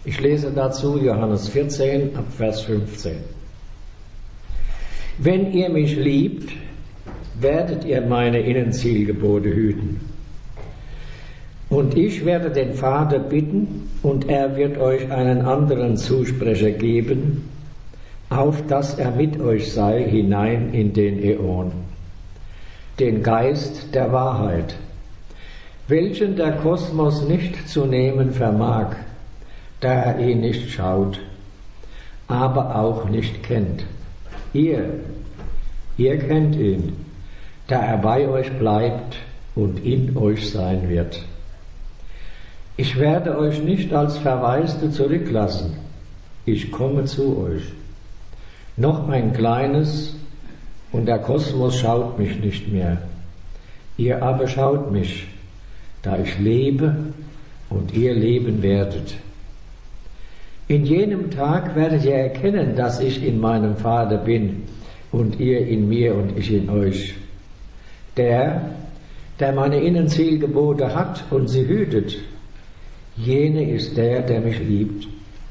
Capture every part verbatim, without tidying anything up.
Ich lese dazu Johannes vierzehn, ab Vers fünfzehn. Wenn ihr mich liebt, werdet ihr meine Innenzielgebote hüten. Und ich werde den Vater bitten, und er wird euch einen anderen Zusprecher geben, auf dass er mit euch sei hinein in den Äon, den Geist der Wahrheit, welchen der Kosmos nicht zu nehmen vermag, da er ihn nicht schaut, aber auch nicht kennt. Ihr, ihr kennt ihn, da er bei euch bleibt und in euch sein wird. Ich werde euch nicht als Verwaiste zurücklassen, ich komme zu euch. Noch ein kleines, und der Kosmos schaut mich nicht mehr. Ihr aber schaut mich, da ich lebe und ihr leben werdet. In jenem Tag werdet ihr erkennen, dass ich in meinem Vater bin und ihr in mir und ich in euch. Der, der meine Innenzielgebote hat und sie hütet, jene ist der, der mich liebt.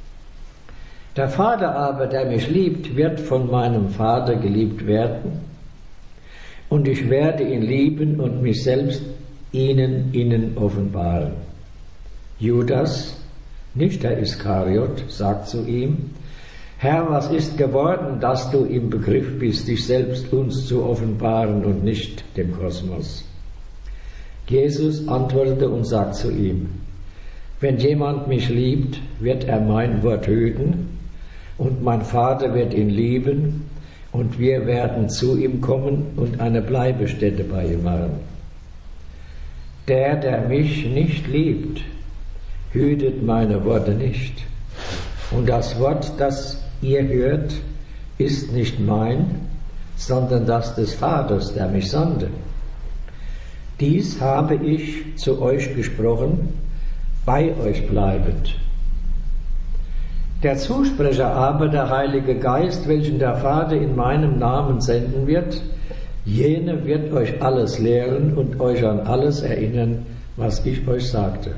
Der Vater aber, der mich liebt, wird von meinem Vater geliebt werden, und ich werde ihn lieben und mich selbst ihnen innen offenbaren. Judas, nicht der Iskariot, sagt zu ihm: Herr, was ist geworden, dass du im Begriff bist, dich selbst uns zu offenbaren und nicht dem Kosmos? Jesus antwortete und sagt zu ihm: Wenn jemand mich liebt, wird er mein Wort hüten, und mein Vater wird ihn lieben, und wir werden zu ihm kommen und eine Bleibestätte bei ihm machen. Der, der mich nicht liebt, hütet meine Worte nicht. Und das Wort, das ihr hört, ist nicht mein, sondern das des Vaters, der mich sandte. Dies habe ich zu euch gesprochen, bei euch bleibend. Der Zusprecher aber, der Heilige Geist, welchen der Vater in meinem Namen senden wird, jene wird euch alles lehren und euch an alles erinnern, was ich euch sagte.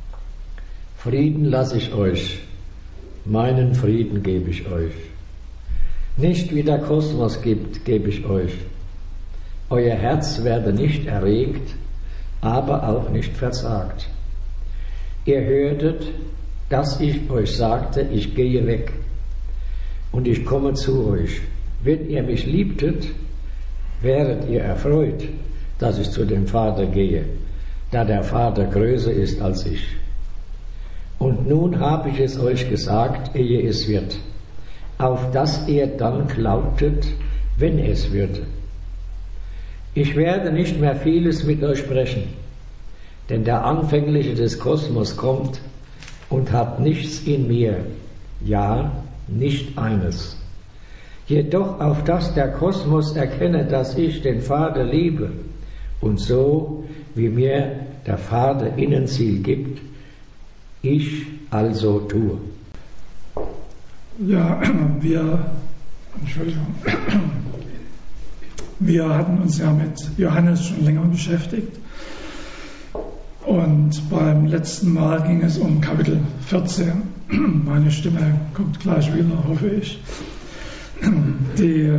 Frieden lasse ich euch, meinen Frieden gebe ich euch. Nicht wie der Kosmos gibt, gebe ich euch. Euer Herz werde nicht erregt, aber auch nicht verzagt. Ihr hörtet, dass ich euch sagte, ich gehe weg und ich komme zu euch. Wenn ihr mich liebtet, wäret ihr erfreut, dass ich zu dem Vater gehe, da der Vater größer ist als ich. Und nun habe ich es euch gesagt, ehe es wird, auf dass ihr dann glaubtet, wenn es wird. Ich werde nicht mehr vieles mit euch sprechen, denn der Anfängliche des Kosmos kommt und hat nichts in mir, ja, nicht eines. Jedoch auf dass der Kosmos erkenne, dass ich den Vater liebe und so, wie mir der Vater Innenziel gibt, ich also tue. Ja, wir, Entschuldigung, wir hatten uns ja mit Johannes schon länger beschäftigt. Und beim letzten Mal ging es um Kapitel vierzehn. Meine Stimme kommt gleich wieder, hoffe ich. Die,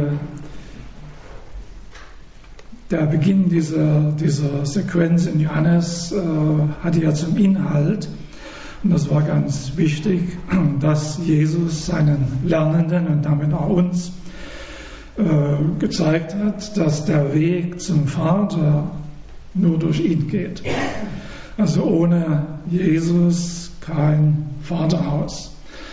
der Beginn dieser, dieser Sequenz in Johannes äh, hatte ja zum Inhalt, und das war ganz wichtig, dass Jesus seinen Lernenden und damit auch uns äh, gezeigt hat, dass der Weg zum Vater nur durch ihn geht. Also ohne Jesus kein Vaterhaus.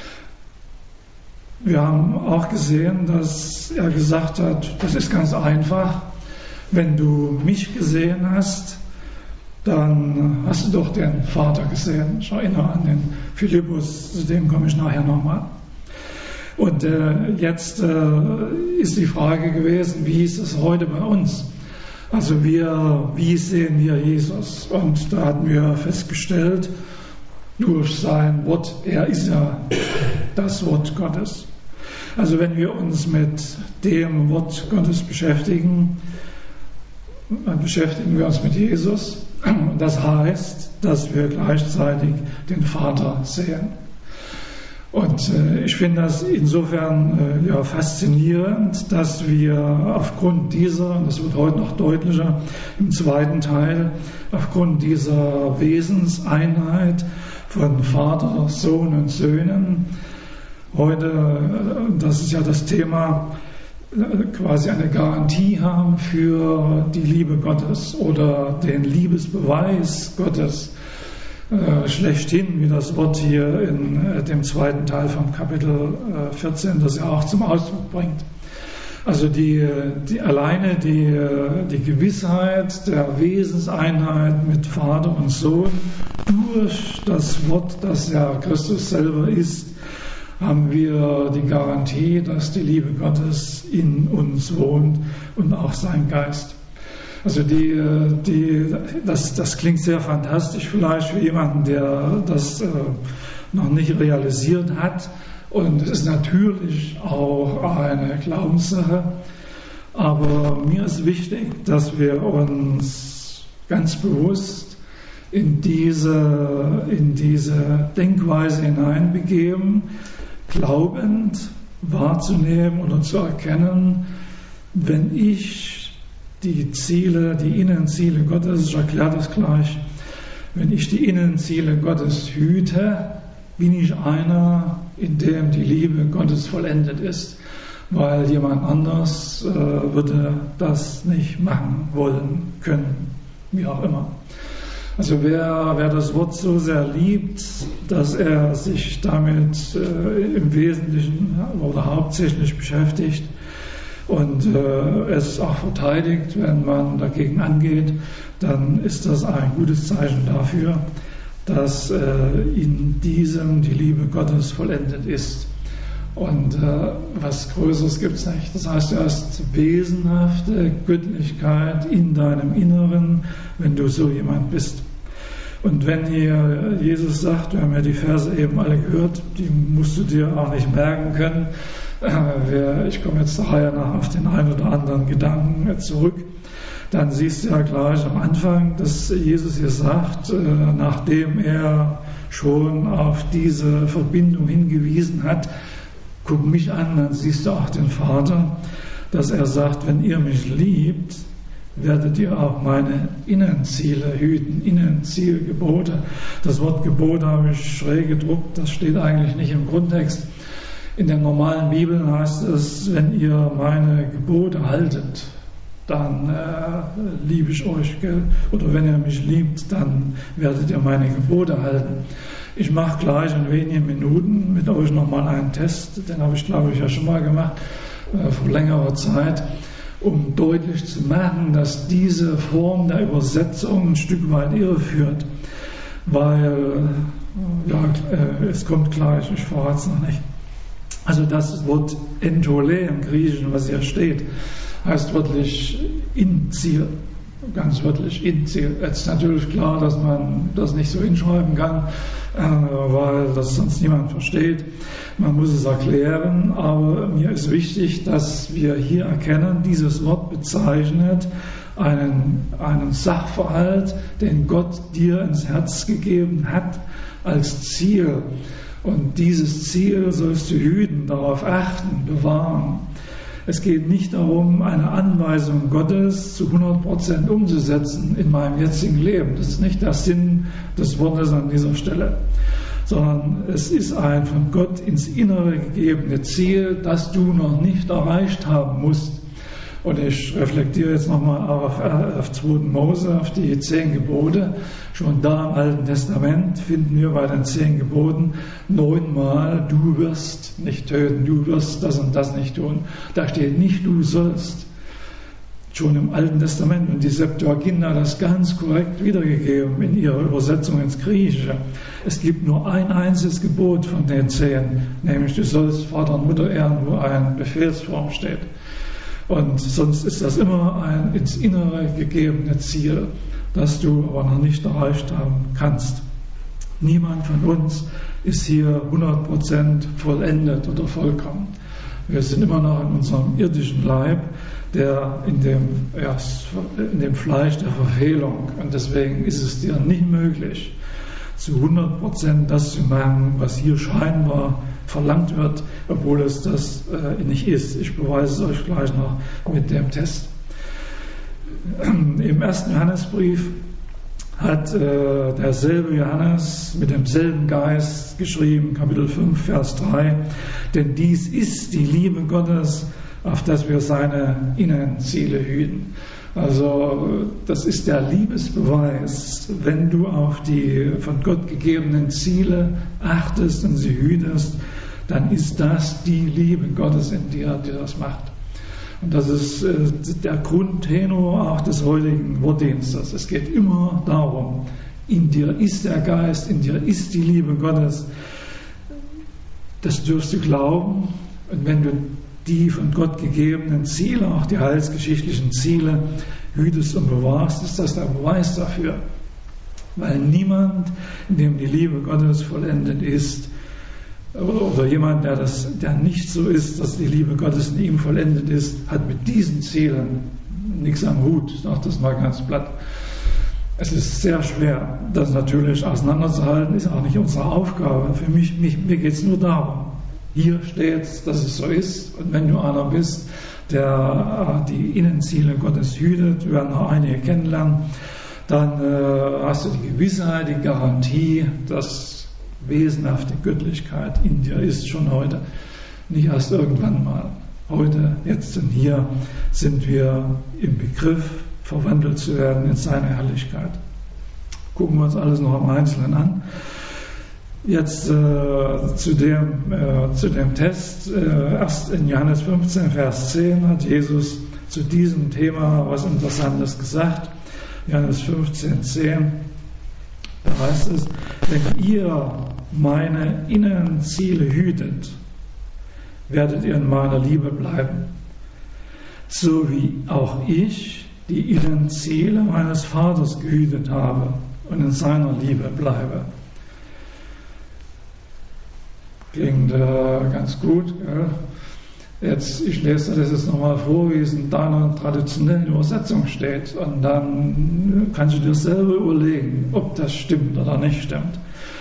Wir haben auch gesehen, dass er gesagt hat, das ist ganz einfach. Wenn du mich gesehen hast, dann hast du doch den Vater gesehen. Ich erinnere an den Philippus, zu dem komme ich nachher nochmal. Und äh, jetzt äh, ist die Frage gewesen, wie ist es heute bei uns? Also wir, wie sehen wir Jesus? Und da hatten wir festgestellt, durch sein Wort, er ist ja das Wort Gottes. Also wenn wir uns mit dem Wort Gottes beschäftigen, dann beschäftigen wir uns mit Jesus. Und das heißt, dass wir gleichzeitig den Vater sehen. Und äh, ich finde das insofern äh, ja, faszinierend, dass wir aufgrund dieser, und das wird heute noch deutlicher im zweiten Teil, aufgrund dieser Wesenseinheit von Vater, Sohn und Söhnen, heute, äh, das ist ja das Thema, äh, quasi eine Garantie haben für die Liebe Gottes oder den Liebesbeweis Gottes. Äh, schlechthin, wie das Wort hier in äh, dem zweiten Teil vom Kapitel äh, vierzehn das ja auch zum Ausdruck bringt. Also die, die alleine die, die Gewissheit der Wesenseinheit mit Vater und Sohn durch das Wort, das ja Christus selber ist, haben wir die Garantie, dass die Liebe Gottes in uns wohnt und auch sein Geist. Also die, die, das, das klingt sehr fantastisch vielleicht für jemanden, der das äh, noch nicht realisiert hat. Und es ist natürlich auch eine Glaubenssache. Aber mir ist wichtig, dass wir uns ganz bewusst in diese, in diese Denkweise hineinbegeben, glaubend wahrzunehmen oder zu erkennen, wenn ich die Ziele, die Innenziele Gottes, ich erkläre das gleich, wenn ich die Innenziele Gottes hüte, bin ich einer, in dem die Liebe Gottes vollendet ist, weil jemand anders äh, würde das nicht machen wollen können, wie auch immer. Also wer, wer das Wort so sehr liebt, dass er sich damit äh, im Wesentlichen oder hauptsächlich beschäftigt, und äh, es auch verteidigt, wenn man dagegen angeht, dann ist das ein gutes Zeichen dafür, dass äh, in diesem die Liebe Gottes vollendet ist. Und äh, was Größeres gibt es nicht. Das heißt, du hast wesenhafte Göttlichkeit in deinem Inneren, wenn du so jemand bist. Und wenn hier Jesus sagt, wir haben ja die Verse eben alle gehört, die musst du dir auch nicht merken können. Ich komme jetzt der Reihe nach auf den einen oder anderen Gedanken zurück. Dann siehst du ja gleich am Anfang, dass Jesus hier sagt, nachdem er schon auf diese Verbindung hingewiesen hat, guck mich an, dann siehst du auch den Vater, dass er sagt, wenn ihr mich liebt, werdet ihr auch meine Innenziele hüten, Innenzielgebote. Das Wort Gebote habe ich schräg gedruckt, das steht eigentlich nicht im Grundtext. In der normalen Bibel heißt es, wenn ihr meine Gebote haltet, dann äh, liebe ich euch, gell? Oder wenn ihr mich liebt, dann werdet ihr meine Gebote halten. Ich mache gleich in wenigen Minuten mit euch nochmal einen Test, den habe ich glaube ich ja schon mal gemacht, äh, vor längerer Zeit, um deutlich zu machen, dass diese Form der Übersetzung ein Stück weit irreführt, weil, ja, äh, es kommt gleich, ich verrate es noch nicht. Also das Wort Entole im Griechischen, was hier steht, heißt wörtlich in Ziel, ganz wörtlich in Ziel. Jetzt ist natürlich klar, dass man das nicht so hinschreiben kann, äh, weil das sonst niemand versteht. Man muss es erklären, aber mir ist wichtig, dass wir hier erkennen, dieses Wort bezeichnet einen, einen Sachverhalt, den Gott dir ins Herz gegeben hat als Ziel. Und dieses Ziel sollst du hüten, darauf achten, bewahren. Es geht nicht darum, eine Anweisung Gottes zu hundert Prozent umzusetzen in meinem jetzigen Leben. Das ist nicht der Sinn des Wortes an dieser Stelle, sondern es ist ein von Gott ins Innere gegebene Ziel, das du noch nicht erreicht haben musst. Und ich reflektiere jetzt nochmal auf, auf zweiten Mose, auf die zehn Gebote. Schon da im Alten Testament finden wir bei den zehn Geboten neunmal, du wirst nicht töten, du wirst das und das nicht tun. Da steht nicht, du sollst. Schon im Alten Testament, und die Septuaginta hat das ganz korrekt wiedergegeben in ihrer Übersetzung ins Griechische. Es gibt nur ein einziges Gebot von den zehn, nämlich du sollst Vater und Mutter ehren, wo eine Befehlsform steht. Und sonst ist das immer ein ins Innere gegebene Ziel, das du aber noch nicht erreicht haben kannst. Niemand von uns ist hier hundert Prozent vollendet oder vollkommen. Wir sind immer noch in unserem irdischen Leib, der in dem, ja, in dem Fleisch der Verfehlung. Und deswegen ist es dir nicht möglich, zu hundert Prozent das zu machen, was hier scheinbar verlangt wird, obwohl es das äh, nicht ist. Ich beweise es euch gleich noch mit dem Test. Im ersten Johannesbrief hat äh, derselbe Johannes mit demselben Geist geschrieben, Kapitel fünf, Vers drei, denn dies ist die Liebe Gottes, auf dass wir seine inneren Ziele hüten. Also das ist der Liebesbeweis, wenn du auf die von Gott gegebenen Ziele achtest und sie hütest, dann ist das die Liebe Gottes in dir, die das macht. Und das ist äh, der Grundtenor auch des heutigen Wortdienstes. Es geht immer darum, in dir ist der Geist, in dir ist die Liebe Gottes. Das dürfst du glauben. Und wenn du die von Gott gegebenen Ziele, auch die heilsgeschichtlichen Ziele, hütest und bewahrst, ist das der Beweis dafür. Weil niemand, in dem die Liebe Gottes vollendet ist, oder jemand, der, das, der nicht so ist, dass die Liebe Gottes in ihm vollendet ist, hat mit diesen Zielen nichts am Hut. Ich sage das mal ganz platt. Es ist sehr schwer, das natürlich auseinanderzuhalten, ist auch nicht unsere Aufgabe. Für mich, mich mir geht es nur darum. Hier steht, dass es so ist. Und wenn du einer bist, der die Innenziele Gottes hütet, wir werden noch einige kennenlernen, dann äh, hast du die Gewissheit, die Garantie, dass wesenhafte Göttlichkeit in dir ist schon heute, nicht erst irgendwann mal. Heute, jetzt und hier sind wir im Begriff, verwandelt zu werden in seine Herrlichkeit. Gucken wir uns alles noch im Einzelnen an. Jetzt äh, zu, dem, äh, zu dem Test. Äh, erst in Johannes fünfzehn, Vers zehn hat Jesus zu diesem Thema was Interessantes gesagt. Johannes fünfzehn, zehn. Da heißt es, wenn ihr meine inneren Ziele hütet, werdet ihr in meiner Liebe bleiben, so wie auch ich die inneren Ziele meines Vaters gehütet habe und in seiner Liebe bleibe. Klingt äh, ganz gut, gell? Jetzt, ich lese das jetzt nochmal vor, wie es in deiner traditionellen Übersetzung steht. Und dann kannst du dir selber überlegen, ob das stimmt oder nicht stimmt.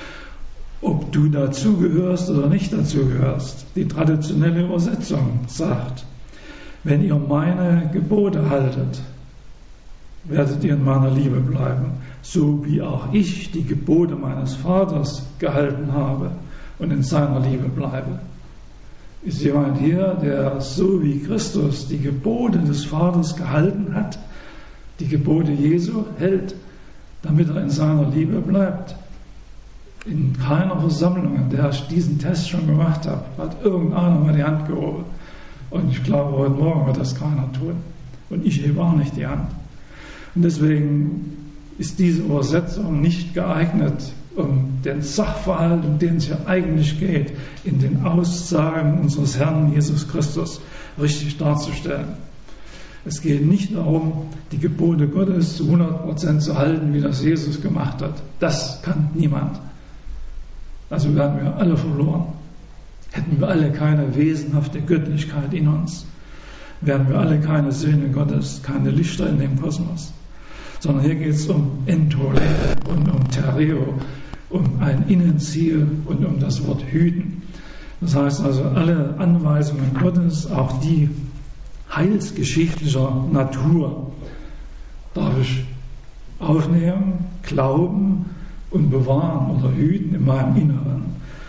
Ob du dazugehörst oder nicht dazugehörst. Die traditionelle Übersetzung sagt, wenn ihr meine Gebote haltet, werdet ihr in meiner Liebe bleiben, so wie auch ich die Gebote meines Vaters gehalten habe und in seiner Liebe bleibe. Ist jemand hier, der so wie Christus die Gebote des Vaters gehalten hat, die Gebote Jesu hält, damit er in seiner Liebe bleibt? In keiner Versammlung, in der ich diesen Test schon gemacht habe, hat irgendeiner mal die Hand gehoben. Und ich glaube, heute Morgen wird das keiner tun. Und ich hebe auch nicht die Hand. Und deswegen ist diese Übersetzung nicht geeignet, um den Sachverhalt, um den es hier eigentlich geht, in den Aussagen unseres Herrn Jesus Christus richtig darzustellen. Es geht nicht darum, die Gebote Gottes zu hundert Prozent zu halten, wie das Jesus gemacht hat. Das kann niemand. Also wären wir alle verloren. Hätten wir alle keine wesenhafte Göttlichkeit in uns, wären wir alle keine Söhne Gottes, keine Lichter in dem Kosmos. Sondern hier geht es um Entole und um Tereo, um ein Innenziel und um das Wort hüten. Das heißt also, alle Anweisungen Gottes, auch die heilsgeschichtlicher Natur, darf ich aufnehmen, glauben und bewahren oder hüten in meinem Inneren.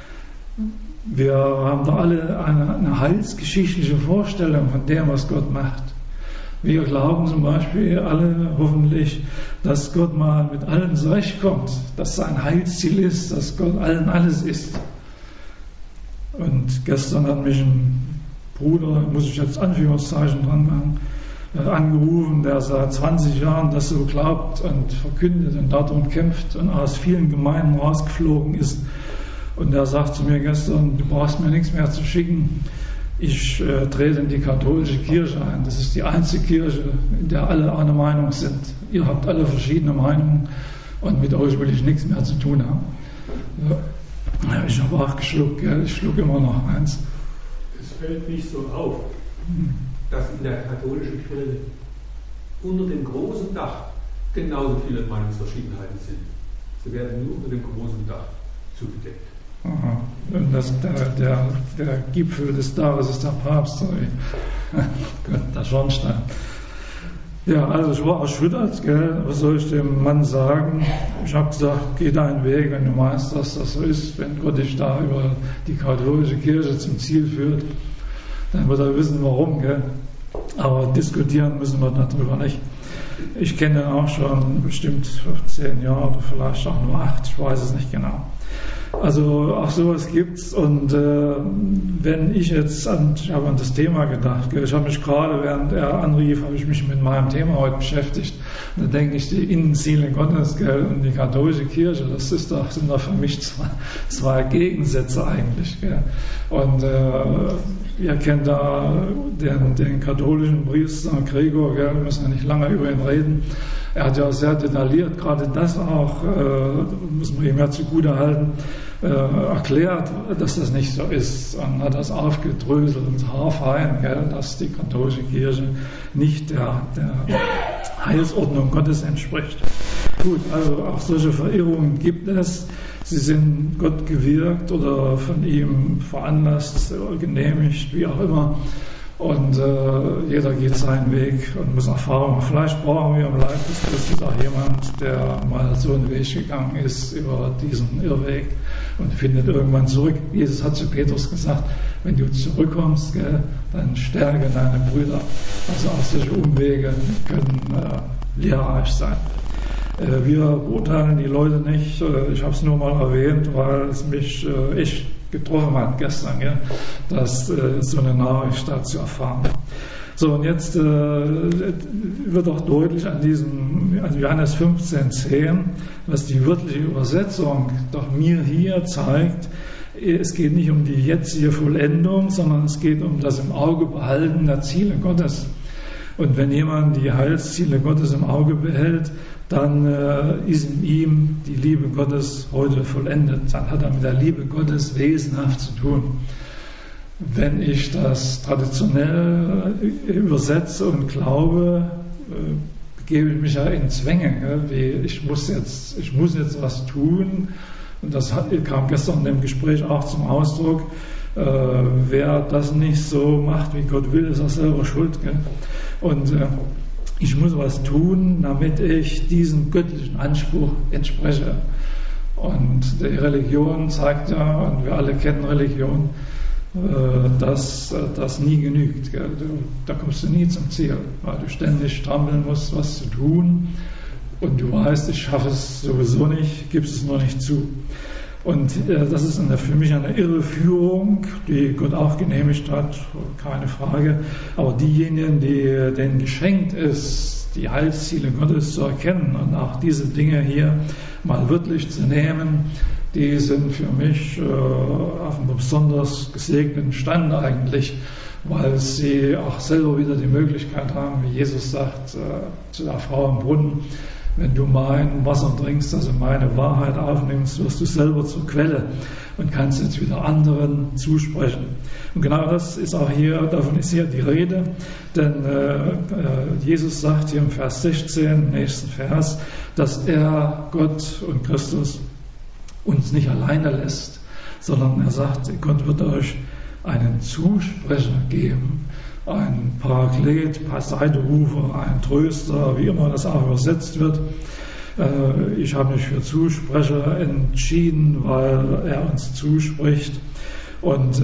Wir haben da alle eine, eine heilsgeschichtliche Vorstellung von dem, was Gott macht. Wir glauben zum Beispiel alle hoffentlich, dass Gott mal mit allen zurechtkommt, dass sein Heilsziel ist, dass Gott allen alles ist. Und gestern hat mich ein Bruder, muss ich jetzt Anführungszeichen dran machen, äh, angerufen, der seit zwanzig Jahren das so glaubt und verkündet und darum kämpft und aus vielen Gemeinden rausgeflogen ist. Und er sagt zu mir gestern, du brauchst mir nichts mehr zu schicken. Ich äh, trete in die katholische Kirche ein. Das ist die einzige Kirche, in der alle einer Meinung sind. Ihr habt alle verschiedene Meinungen und mit euch will ich nichts mehr zu tun haben. Ja, ich habe auch geschluckt, gell? Ich schluck immer noch eins. Es fällt nicht so auf, dass in der katholischen Kirche unter dem großen Dach genauso viele Meinungsverschiedenheiten sind. Sie werden nur unter dem großen Dach zugedeckt. Aha. Und das, der, der, der Gipfel des Tages ist der Papst, sorry. Der Schornstein. Ja, also ich war erschüttert, gell? Was soll ich dem Mann sagen? Ich habe gesagt, geh deinen Weg, wenn du meinst, dass das so ist, wenn Gott dich da über die katholische Kirche zum Ziel führt, dann wird er wissen, warum, gell? Aber diskutieren müssen wir darüber nicht. Ich kenne ihn auch schon bestimmt zehn Jahre oder vielleicht auch nur acht, ich weiß es nicht genau. Also auch sowas gibt's und äh, wenn ich jetzt an, ich habe an das Thema gedacht, gell, ich habe mich gerade, während er anrief, habe ich mich mit meinem Thema heute beschäftigt. Und da denke ich, die Innenziele Gottes, gell, und die katholische Kirche, das ist doch, sind doch für mich zwei, zwei Gegensätze eigentlich. Gell. Und äh, ihr kennt da den, den katholischen Priester Gregor, gell, wir müssen ja nicht lange über ihn reden. Er hat ja sehr detailliert, gerade das auch, äh, muss man ihm ja zugute halten, äh, erklärt, dass das nicht so ist. Und hat das aufgedröselt und haarfein, gell, dass die katholische Kirche nicht der, der Heilsordnung Gottes entspricht. Gut, also auch solche Verirrungen gibt es. Sie sind Gott gewirkt oder von ihm veranlasst, genehmigt, wie auch immer. Und äh, jeder geht seinen Weg und muss Erfahrung. Vielleicht brauchen wir im Leib des Christus auch jemand, der mal so einen Weg gegangen ist über diesen Irrweg und findet irgendwann zurück. Jesus hat zu Petrus gesagt, wenn du zurückkommst, gell, dann stärke deine Brüder. Also auch solche Umwege können äh, lehrreich sein. Äh, wir beurteilen die Leute nicht. Äh, ich habe es nur mal erwähnt, weil es mich äh, echt getroffen hat gestern, ja, dass äh, so eine Nachricht da zu erfahren. So, und jetzt äh, wird auch deutlich an diesem an Johannes fünfzehn zehn, was die wörtliche Übersetzung doch mir hier zeigt. Es geht nicht um die jetzige Vollendung, sondern es geht um das im Auge behalten der Ziele Gottes. Und wenn jemand die Heilsziele Gottes im Auge behält, dann äh, ist in ihm die Liebe Gottes heute vollendet. Dann hat er mit der Liebe Gottes wesenhaft zu tun. Wenn ich das traditionell äh, übersetze und glaube, äh, begebe ich mich ja in Zwänge. Gell? Wie ich muss jetzt, ich muss jetzt was tun. Und das hat, kam gestern in dem Gespräch auch zum Ausdruck. Äh, wer das nicht so macht, wie Gott will, ist auch selber schuld. Gell? Und äh, ich muss was tun, damit ich diesem göttlichen Anspruch entspreche. Und die Religion zeigt ja, und wir alle kennen Religion, dass das nie genügt. Gell? Da kommst du nie zum Ziel, weil du ständig strampeln musst, was zu tun. Und du weißt, ich schaffe es sowieso nicht, gibst es nur nicht zu. Und äh, das ist eine, für mich eine Irreführung, die Gott auch genehmigt hat, keine Frage. Aber diejenigen, die, denen geschenkt ist, die Heilsziele Gottes zu erkennen und auch diese Dinge hier mal wörtlich zu nehmen, die sind für mich äh, auf einem besonders gesegneten Stand eigentlich, weil sie auch selber wieder die Möglichkeit haben, wie Jesus sagt äh, zu der Frau im Brunnen, wenn du mein Wasser trinkst, also meine Wahrheit aufnimmst, wirst du selber zur Quelle und kannst jetzt wieder anderen zusprechen. Und genau das ist auch hier, davon ist hier die Rede, denn äh, Jesus sagt hier im Vers sechzehn, nächsten Vers, dass er, Gott und Christus, uns nicht alleine lässt, sondern er sagt, Gott wird euch einen Zusprecher geben, ein Paraklet, Seiterufer, ein Tröster, wie immer das auch übersetzt wird. Ich habe mich für Zusprecher entschieden, weil er uns zuspricht. Und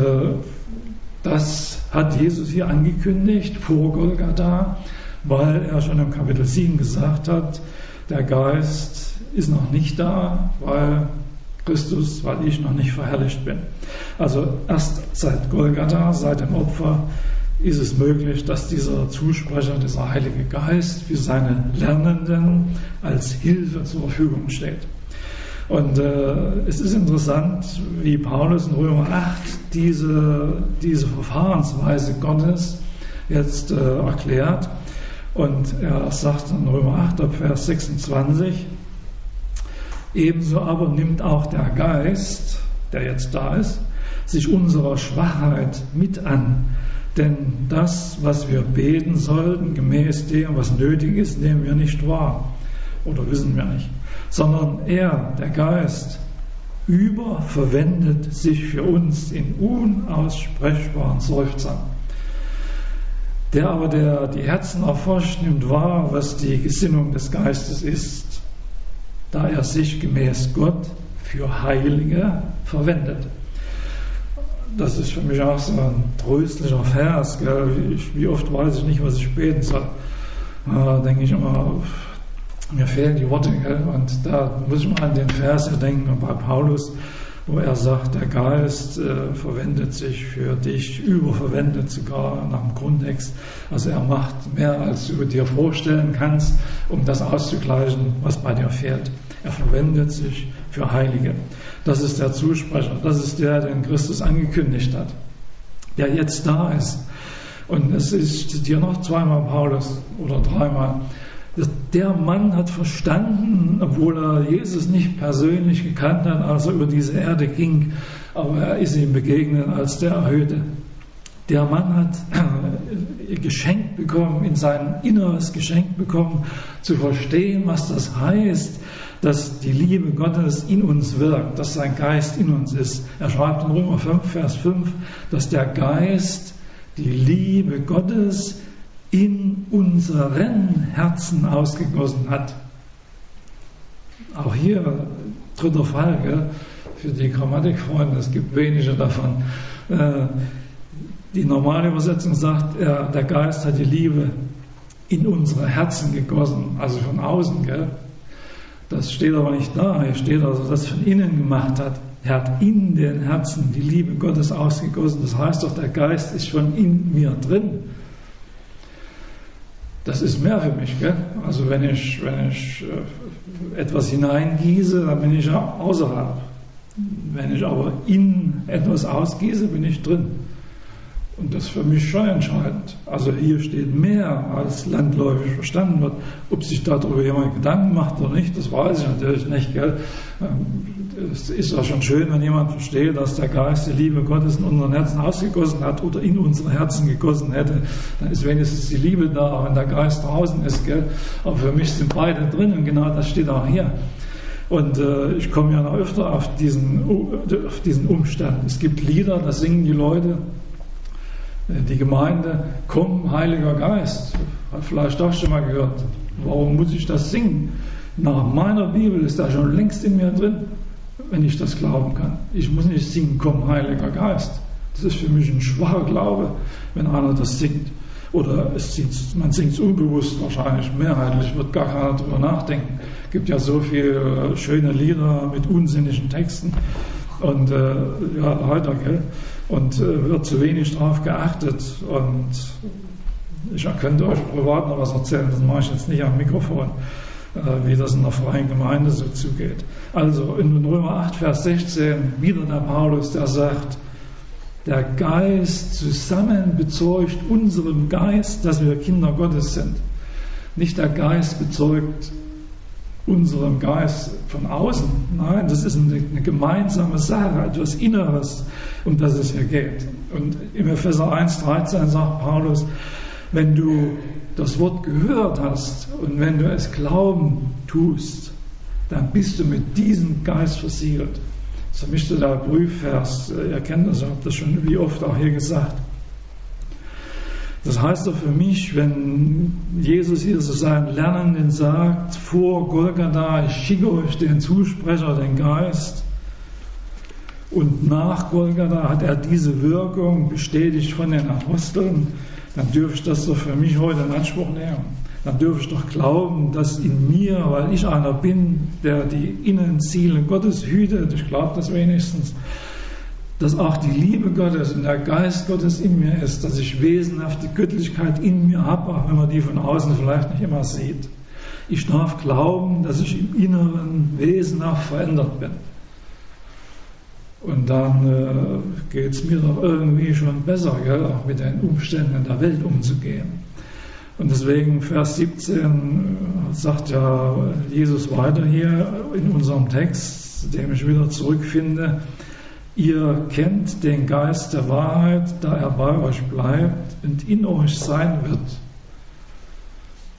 das hat Jesus hier angekündigt vor Golgatha, weil er schon im Kapitel sieben gesagt hat, der Geist ist noch nicht da, weil Christus, weil ich noch nicht verherrlicht bin. Also erst seit Golgatha, seit dem Opfer, ist es möglich, dass dieser Zusprecher, dieser Heilige Geist für seine Lernenden als Hilfe zur Verfügung steht. Und äh, es ist interessant, wie Paulus in Römer acht diese, diese Verfahrensweise Gottes jetzt äh, erklärt. Und er sagt in Römer acht, ab Vers sechsundzwanzig, ebenso aber nimmt auch der Geist, der jetzt da ist, sich unserer Schwachheit mit an. Denn das, was wir beten sollten, gemäß dem, was nötig ist, nehmen wir nicht wahr oder wissen wir nicht. Sondern er, der Geist, überverwendet sich für uns in unaussprechbaren Seufzern. Der aber, der die Herzen erforscht, nimmt wahr, was die Gesinnung des Geistes ist, da er sich gemäß Gott für Heilige verwendet. Das ist für mich auch so ein tröstlicher Vers. Gell? Ich, wie oft weiß ich nicht, was ich beten soll. Da denke ich immer, mir fehlen die Worte. Gell? Und da muss ich mal an den Vers denken bei Paulus, wo er sagt, der Geist äh, verwendet sich für dich, überverwendet sogar nach dem Grundtext. Also er macht mehr, als du dir vorstellen kannst, um das auszugleichen, was bei dir fehlt. Er verwendet sich für Heilige. Das ist der Zusprecher, das ist der, den Christus angekündigt hat, der jetzt da ist. Und es ist hier noch zweimal Paulus oder dreimal. Der Mann hat verstanden, obwohl er Jesus nicht persönlich gekannt hat, als er über diese Erde ging, aber er ist ihm begegnet als der Erhöhte. Der Mann hat geschenkt bekommen, in sein Inneres geschenkt bekommen, zu verstehen, was das heißt, dass die Liebe Gottes in uns wirkt, dass sein Geist in uns ist. Er schreibt in Römer fünf, Vers fünf, dass der Geist die Liebe Gottes in unseren Herzen ausgegossen hat. Auch hier dritter Fall, gell? Für die Grammatikfreunde, es gibt wenige davon. Äh, die normale Übersetzung sagt, er, der Geist hat die Liebe in unsere Herzen gegossen, also von außen. Gell? Das steht aber nicht da, hier steht also, dass er von innen gemacht hat. Er hat in den Herzen die Liebe Gottes ausgegossen. Das heißt doch, der Geist ist schon in mir drin. Das ist mehr für mich, gell? Also wenn ich, wenn ich äh, etwas hineingieße, dann bin ich ja außerhalb. Wenn ich aber in etwas ausgieße, bin ich drin. Und das ist für mich schon entscheidend. Also hier steht mehr, als landläufig verstanden wird. Ob sich darüber jemand Gedanken macht oder nicht, das weiß ich natürlich nicht, gell? Es ist ja schon schön, wenn jemand versteht, dass der Geist die Liebe Gottes in unseren Herzen ausgegossen hat oder in unsere Herzen gegossen hätte. Dann ist wenigstens die Liebe da, wenn der Geist draußen ist. Gell? Aber für mich sind beide drin und genau das steht auch hier. Und äh, ich komme ja noch öfter auf diesen, auf diesen Umstand. Es gibt Lieder, da singen die Leute, die Gemeinde, komm, Heiliger Geist. Hat vielleicht auch schon mal gehört. Warum muss ich das singen? Nach meiner Bibel ist da schon längst in mir drin, wenn ich das glauben kann. Ich muss nicht singen, komm, Heiliger Geist. Das ist für mich ein schwacher Glaube, wenn einer das singt. Oder es singt, man singt es unbewusst wahrscheinlich, mehrheitlich, wird gar keiner drüber nachdenken. Es gibt ja so viele schöne Lieder mit unsinnigen Texten und äh, ja, leider, gell? Und äh, wird zu wenig darauf geachtet. Und ich könnte euch privat noch was erzählen, das mache ich jetzt nicht am Mikrofon, äh, wie das in der freien Gemeinde so zugeht. Also in Römer acht, Vers sechzehn, wieder der Paulus, der sagt, der Geist zusammen bezeugt unserem Geist, dass wir Kinder Gottes sind. Nicht der Geist bezeugt unserem Geist von außen. Nein, das ist eine, eine gemeinsame Sache, etwas Inneres, um das es hier geht. Und im Epheser eins, dreizehn sagt Paulus, wenn du das Wort gehört hast und wenn du es glauben tust, dann bist du mit diesem Geist versiegelt. Das ist für mich so der Prüfvers. Ihr kennt das, ich habe das schon wie oft auch hier gesagt. Das heißt doch für mich, wenn Jesus hier zu seinen Lernenden sagt, vor Golgatha, ich schicke euch den Zusprecher, den Geist, und nach Golgatha hat er diese Wirkung bestätigt von den Aposteln, dann dürfe ich das doch für mich heute in Anspruch nehmen. Dann dürfe ich doch glauben, dass in mir, weil ich einer bin, der die Innenziele Gottes hütet, ich glaube das wenigstens, dass auch die Liebe Gottes und der Geist Gottes in mir ist, dass ich wesenhaft die Göttlichkeit in mir habe, auch wenn man die von außen vielleicht nicht immer sieht. Ich darf glauben, dass ich im Inneren wesenhaft verändert bin. Und dann äh, geht es mir doch irgendwie schon besser, gell, auch mit den Umständen in der Welt umzugehen. Und deswegen Vers siebzehn sagt ja Jesus weiter hier in unserem Text, dem ich wieder zurückfinde, ihr kennt den Geist der Wahrheit, da er bei euch bleibt und in euch sein wird.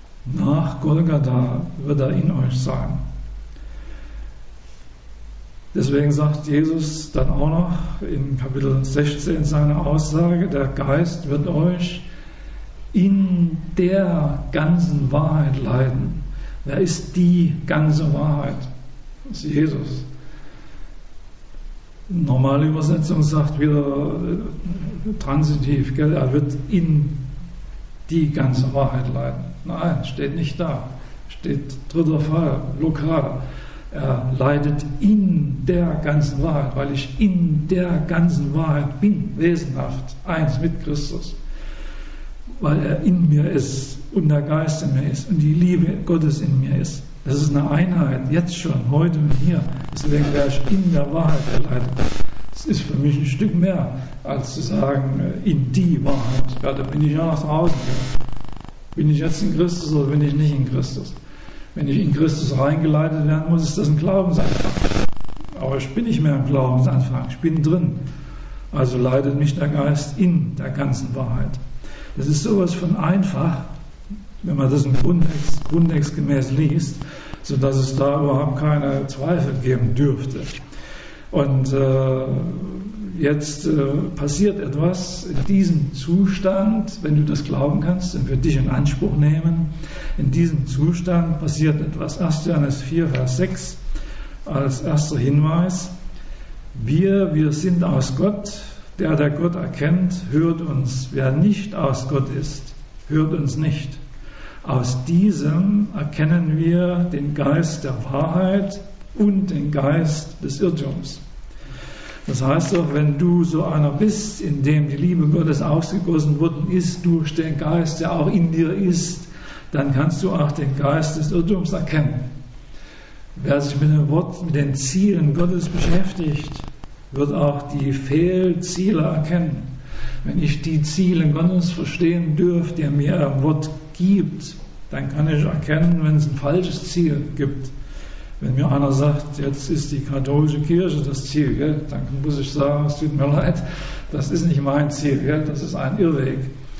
Nach Golgatha wird er in euch sein. Deswegen sagt Jesus dann auch noch in Kapitel sechzehn seine Aussage, der Geist wird euch in der ganzen Wahrheit leiten. Wer ist die ganze Wahrheit? Das ist Jesus. Normale Übersetzung sagt wieder transitiv, gell? Er wird in die ganze Wahrheit leiten. Nein, steht nicht da. Steht dritter Fall, lokal. Er leitet in der ganzen Wahrheit, weil ich in der ganzen Wahrheit bin, wesenhaft, eins mit Christus. Weil er in mir ist und der Geist in mir ist und die Liebe Gottes in mir ist. Das ist eine Einheit, jetzt schon, heute und hier. Deswegen wäre ich in der Wahrheit geleitet. Das ist für mich ein Stück mehr, als zu sagen, in die Wahrheit. Ja, da bin ich ja nach draußen. Bin ich jetzt in Christus oder bin ich nicht in Christus? Wenn ich in Christus reingeleitet werden muss, ist das ein Glaubensanfang. Aber ich bin nicht mehr im Glaubensanfang, ich bin drin. Also leitet mich der Geist in der ganzen Wahrheit. Das ist sowas von einfach, wenn man das im Grundtext, grundtextgemäß liest, sodass es da überhaupt keine Zweifel geben dürfte. Und äh, jetzt äh, passiert etwas in diesem Zustand, wenn du das glauben kannst und für dich in Anspruch nehmen, in diesem Zustand passiert etwas. erster Johannes vier, Vers sechs als erster Hinweis. Wir, wir sind aus Gott, der, der Gott erkennt, hört uns. Wer nicht aus Gott ist, hört uns nicht. Aus diesem erkennen wir den Geist der Wahrheit und den Geist des Irrtums. Das heißt doch, wenn du so einer bist, in dem die Liebe Gottes ausgegossen worden ist durch den Geist, der auch in dir ist, dann kannst du auch den Geist des Irrtums erkennen. Wer sich mit dem Wort, mit den Zielen Gottes beschäftigt, wird auch die Fehlziele erkennen. Wenn ich die Ziele Gottes verstehen dürfte, die er mir im Wort gibt, dann kann ich erkennen, wenn es ein falsches Ziel gibt. Wenn mir einer sagt, jetzt ist die katholische Kirche das Ziel, gell, dann muss ich sagen, es tut mir leid, das ist nicht mein Ziel, gell, das ist ein Irrweg.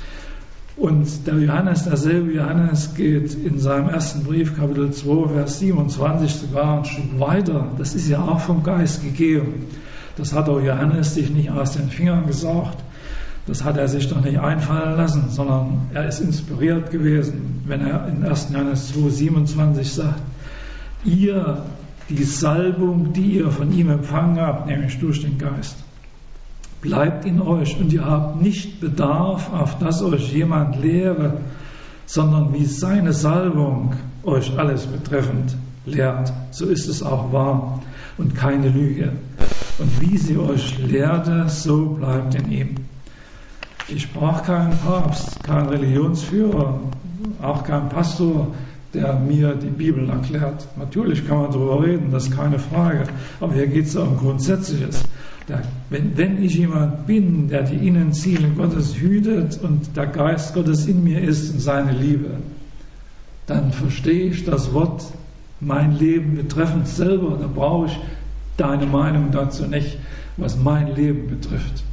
Und der Johannes, derselbe Johannes, geht in seinem ersten Brief, Kapitel zwei, Vers siebenundzwanzig, sogar ein Stück weiter. Das ist ja auch vom Geist gegeben. Das hat auch Johannes sich nicht aus den Fingern gesaugt. Das hat er sich doch nicht einfallen lassen, sondern er ist inspiriert gewesen, wenn er in ersten Johannes zwei, siebenundzwanzig sagt, ihr, die Salbung, die ihr von ihm empfangen habt, nämlich durch den Geist, bleibt in euch und ihr habt nicht Bedarf, auf dass euch jemand lehre, sondern wie seine Salbung euch alles betreffend lehrt. So ist es auch wahr und keine Lüge. Und wie sie euch lehrte, so bleibt in ihm. Ich brauche keinen Papst, keinen Religionsführer, auch keinen Pastor, der mir die Bibel erklärt. Natürlich kann man darüber reden, das ist keine Frage. Aber hier geht es um Grundsätzliches. Der, wenn, wenn ich jemand bin, der die Innenziele Gottes hütet und der Geist Gottes in mir ist und seine Liebe, dann verstehe ich das Wort mein Leben betreffend selber. Da brauche ich deine Meinung dazu nicht, was mein Leben betrifft.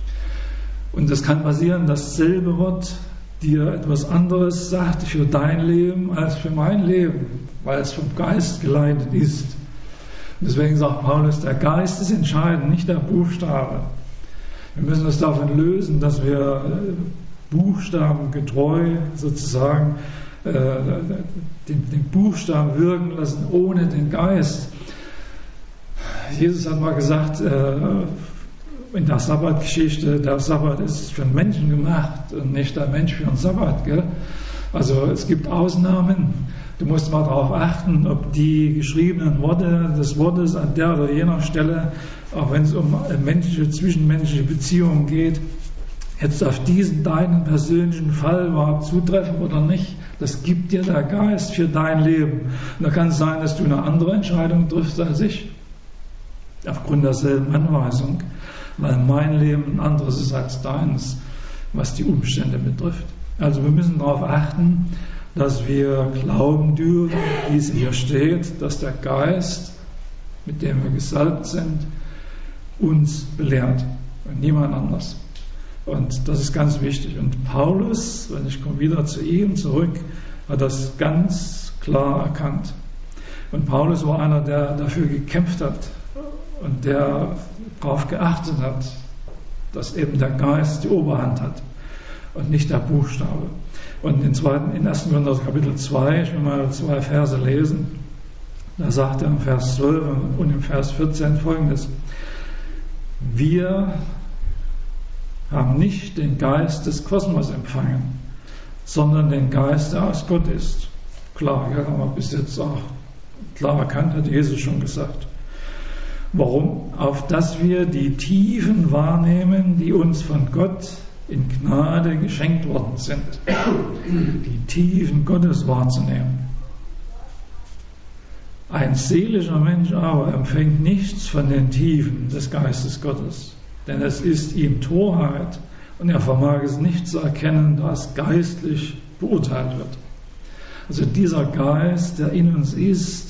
Und es kann passieren, dasselbe Wort dir etwas anderes sagt für dein Leben als für mein Leben, weil es vom Geist geleitet ist. Und deswegen sagt Paulus, der Geist ist entscheidend, nicht der Buchstabe. Wir müssen uns davon lösen, dass wir buchstabengetreu sozusagen äh, den, den Buchstaben wirken lassen, ohne den Geist. Jesus hat mal gesagt, äh, in der Sabbatgeschichte, der Sabbat ist für den Menschen gemacht und nicht der Mensch für den Sabbat. Gell? Also es gibt Ausnahmen. Du musst mal darauf achten, ob die geschriebenen Worte des Wortes an der oder jener Stelle, auch wenn es um menschliche, zwischenmenschliche Beziehungen geht, jetzt auf diesen deinen persönlichen Fall überhaupt zutreffen oder nicht. Das gibt dir der Geist für dein Leben. Und da kann es sein, dass du eine andere Entscheidung triffst als ich, aufgrund derselben Anweisung, weil mein Leben ein anderes ist als deins, was die Umstände betrifft. Also wir müssen darauf achten, dass wir glauben dürfen, wie es hier steht, dass der Geist, mit dem wir gesalbt sind, uns belehrt und niemand anders. Und das ist ganz wichtig. Und Paulus, wenn ich komme wieder zu ihm zurück, hat das ganz klar erkannt. Und Paulus war einer, der dafür gekämpft hat, und der darauf geachtet hat, dass eben der Geist die Oberhand hat und nicht der Buchstabe. Und in, zweiten, in ersten Korinther Kapitel zwei, ich will mal zwei Verse lesen, da sagt er im Vers zwölf und im Vers vierzehn Folgendes: Wir haben nicht den Geist des Kosmos empfangen, sondern den Geist, der aus Gott ist. Klar, ja, haben wir bis jetzt auch klar erkannt, hat Jesus schon gesagt. Warum? Auf dass wir die Tiefen wahrnehmen, die uns von Gott in Gnade geschenkt worden sind. Die Tiefen Gottes wahrzunehmen. Ein seelischer Mensch aber empfängt nichts von den Tiefen des Geistes Gottes, denn es ist ihm Torheit und er vermag es nicht zu erkennen, da es geistlich beurteilt wird. Also dieser Geist, der in uns ist,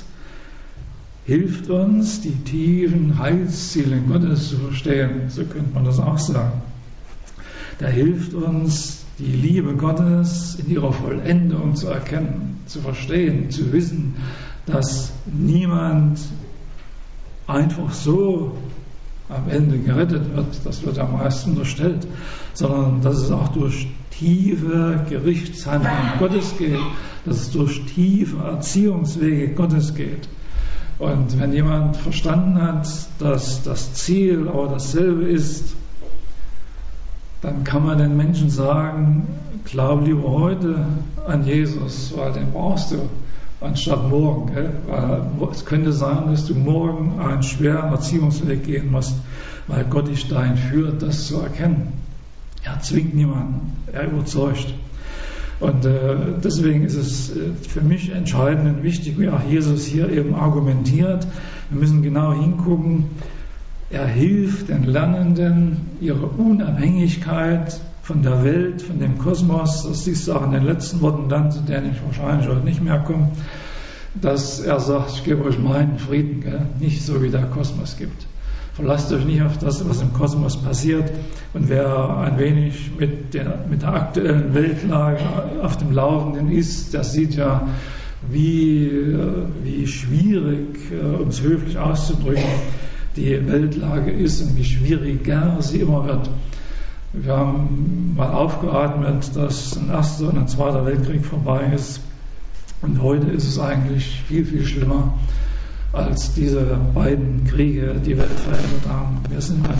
hilft uns, die tiefen Heilsziele Gottes zu verstehen, so könnte man das auch sagen. Der hilft uns, die Liebe Gottes in ihrer Vollendung zu erkennen, zu verstehen, zu wissen, dass niemand einfach so am Ende gerettet wird, das wird am meisten unterstellt, sondern dass es auch durch tiefe Gerichtshandlungen Gottes geht, dass es durch tiefe Erziehungswege Gottes geht. Und wenn jemand verstanden hat, dass das Ziel aber dasselbe ist, dann kann man den Menschen sagen, glaub lieber heute an Jesus, weil den brauchst du, anstatt morgen. Gell? Weil es könnte sein, dass du morgen einen schweren Erziehungsweg gehen musst, weil Gott dich dahin führt, das zu erkennen. Er zwingt niemanden, er überzeugt. Und äh, deswegen ist es äh, für mich entscheidend und wichtig, wie auch Jesus hier eben argumentiert. Wir müssen genau hingucken. Er hilft den Lernenden, ihre Unabhängigkeit von der Welt, von dem Kosmos, das siehst du auch in den letzten Worten dann, zu denen ich wahrscheinlich heute nicht mehr komme, dass er sagt, ich gebe euch meinen Frieden, gell? Nicht so wie der Kosmos gibt. Verlasst euch nicht auf das, was im Kosmos passiert. Und wer ein wenig mit der, mit der aktuellen Weltlage auf dem Laufenden ist, der sieht ja, wie, wie schwierig, um es höflich auszudrücken, die Weltlage ist und wie schwieriger sie immer wird. Wir haben mal aufgeatmet, dass ein Erster und ein Zweiter Weltkrieg vorbei ist. Und heute ist es eigentlich viel, viel schlimmer als diese beiden Kriege die Welt verändert haben. Wir sind in einem,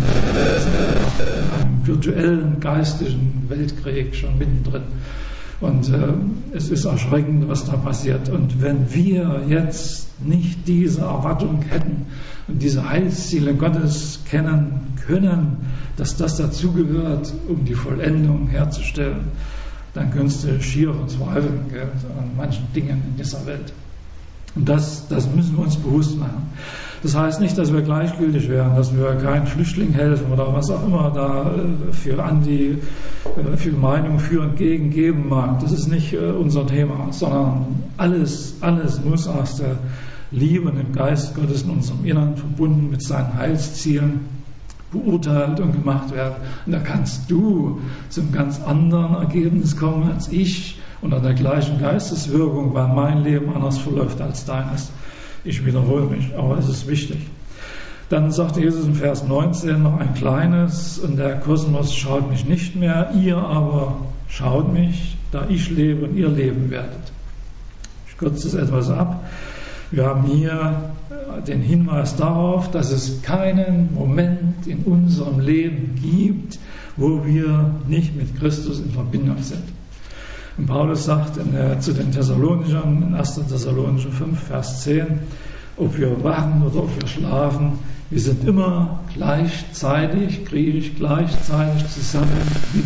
in einem virtuellen, geistlichen Weltkrieg schon mittendrin. Und äh, es ist erschreckend, was da passiert. Und wenn wir jetzt nicht diese Erwartung hätten und diese Heilsziele Gottes kennen können, dass das dazugehört, um die Vollendung herzustellen, dann könntest du schier verzweifeln, gell, an manchen Dingen in dieser Welt. Und das, das müssen wir uns bewusst machen. Das heißt nicht, dass wir gleichgültig wären, dass wir keinen Flüchtlingen helfen oder was auch immer da für Anti, für Meinung für und gegen geben mag. Das ist nicht unser Thema, sondern alles, alles muss aus der Liebe und dem Geist Gottes in unserem Innern verbunden mit seinen Heilszielen beurteilt und gemacht werden. Und da kannst du zum ganz anderen Ergebnis kommen als ich, unter der gleichen Geisteswirkung, weil mein Leben anders verläuft als deines. Ich wiederhole mich, aber es ist wichtig. Dann sagt Jesus in Vers neunzehn noch ein kleines: Und der Kosmos schaut mich nicht mehr, ihr aber schaut mich, da ich lebe und ihr leben werdet. Ich kürze es etwas ab. Wir haben hier den Hinweis darauf, dass es keinen Moment in unserem Leben gibt, wo wir nicht mit Christus in Verbindung sind. Und Paulus sagt in der, zu den Thessalonichern in erster Thessalonicher fünf, Vers zehn, ob wir wachen oder ob wir schlafen, wir sind immer gleichzeitig, griechisch gleichzeitig zusammen mit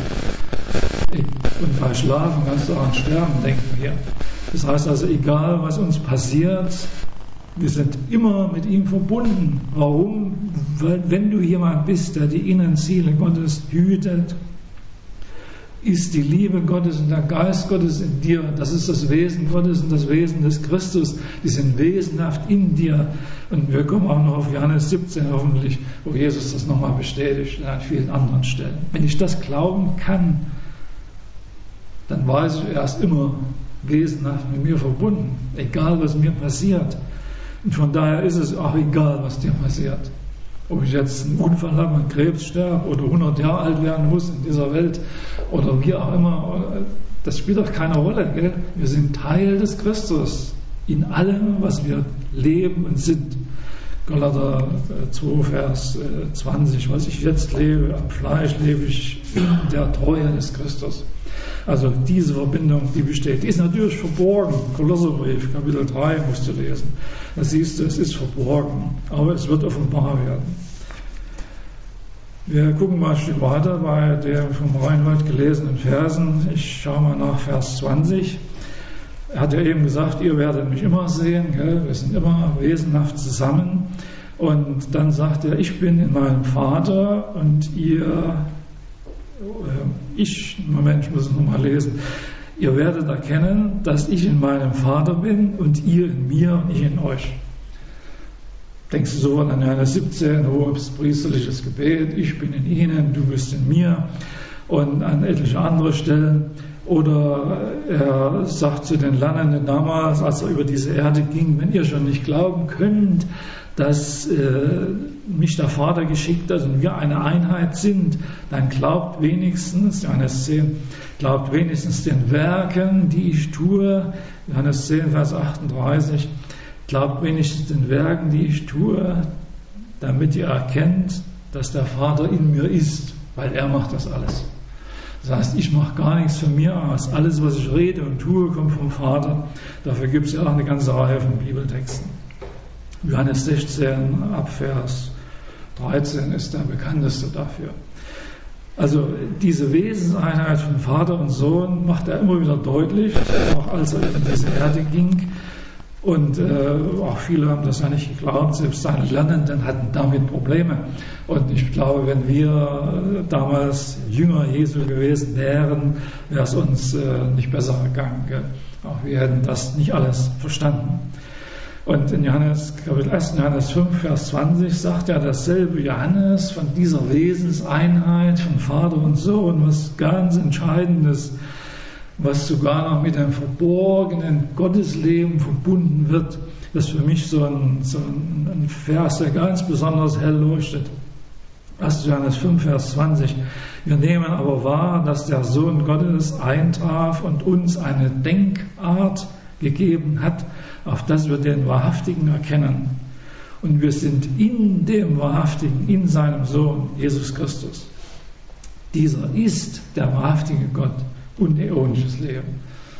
ihm. Und bei Schlafen kannst du auch an Sterben denken hier. Das heißt also, egal was uns passiert, wir sind immer mit ihm verbunden. Warum? Weil wenn du jemand bist, der die Innenziele Gottes hütet, ist die Liebe Gottes und der Geist Gottes in dir. Das ist das Wesen Gottes und das Wesen des Christus. Die sind wesenhaft in dir. Und wir kommen auch noch auf Johannes siebzehn hoffentlich, wo Jesus das nochmal bestätigt und an vielen anderen Stellen. Wenn ich das glauben kann, dann weiß ich, er ist immer wesenhaft mit mir verbunden. Egal was mir passiert. Und von daher ist es auch egal, was dir passiert. Ob ich jetzt einen Unfall habe, an Krebs sterbe oder hundert Jahre alt werden muss in dieser Welt oder wie auch immer, das spielt doch keine Rolle. Gell? Wir sind Teil des Christus in allem, was wir leben und sind. Galater zwei, Vers zwanzig, was ich jetzt lebe, am Fleisch lebe ich in der Treue des Christus. Also diese Verbindung, die besteht, die ist natürlich verborgen. Kolosserbrief, Kapitel drei musst du lesen. Da siehst du, es ist verborgen, aber es wird offenbar werden. Wir gucken mal ein Stück weiter bei den vom Reinhold gelesenen Versen. Ich schaue mal nach Vers zwanzig. Er hat ja eben gesagt, ihr werdet mich immer sehen, gell? Wir sind immer wesenhaft zusammen. Und dann sagt er, ich bin in meinem Vater und ihr, äh, ich, Moment, ich muss es nochmal lesen, ihr werdet erkennen, dass ich in meinem Vater bin und ihr in mir und ich in euch. Denkst du so an Johannes siebzehn, hohes priesterliches Gebet, ich bin in ihnen, du bist in mir, und an etliche andere Stellen. Oder er sagt zu den Lernenden damals, als er über diese Erde ging, wenn ihr schon nicht glauben könnt, dass äh, mich der Vater geschickt hat und wir eine Einheit sind, dann glaubt wenigstens, Johannes zehn, glaubt wenigstens den Werken, die ich tue, Johannes zehn, Vers achtunddreißig, glaubt wenigstens den Werken, die ich tue, damit ihr erkennt, dass der Vater in mir ist, weil er macht das alles. Das heißt, ich mache gar nichts von mir aus. Alles, was ich rede und tue, kommt vom Vater. Dafür gibt es ja auch eine ganze Reihe von Bibeltexten. Johannes sechzehn, ab Vers dreizehn ist der bekannteste dafür. Also diese Wesenseinheit von Vater und Sohn macht er immer wieder deutlich, auch als er in diese Erde ging. Und äh, auch viele haben das ja nicht geglaubt, selbst seine Lernenden hatten damit Probleme. Und ich glaube, wenn wir damals Jünger Jesu gewesen wären, wäre es uns äh, nicht besser gegangen. Gell? Auch wir hätten das nicht alles verstanden. Und in Johannes, Kapitel eins, Johannes fünf, Vers zwanzig sagt ja dasselbe Johannes von dieser Wesenseinheit von Vater und Sohn, was ganz Entscheidendes, was sogar noch mit dem verborgenen Gottesleben verbunden wird. Das ist für mich so ein, so ein Vers, der ganz besonders hell leuchtet. erster Johannes fünf, Vers zwanzig. Wir nehmen aber wahr, dass der Sohn Gottes eintraf und uns eine Denkart gegeben hat, auf das wir den Wahrhaftigen erkennen. Und wir sind in dem Wahrhaftigen, in seinem Sohn, Jesus Christus. Dieser ist der wahrhaftige Gott und äonisches Leben.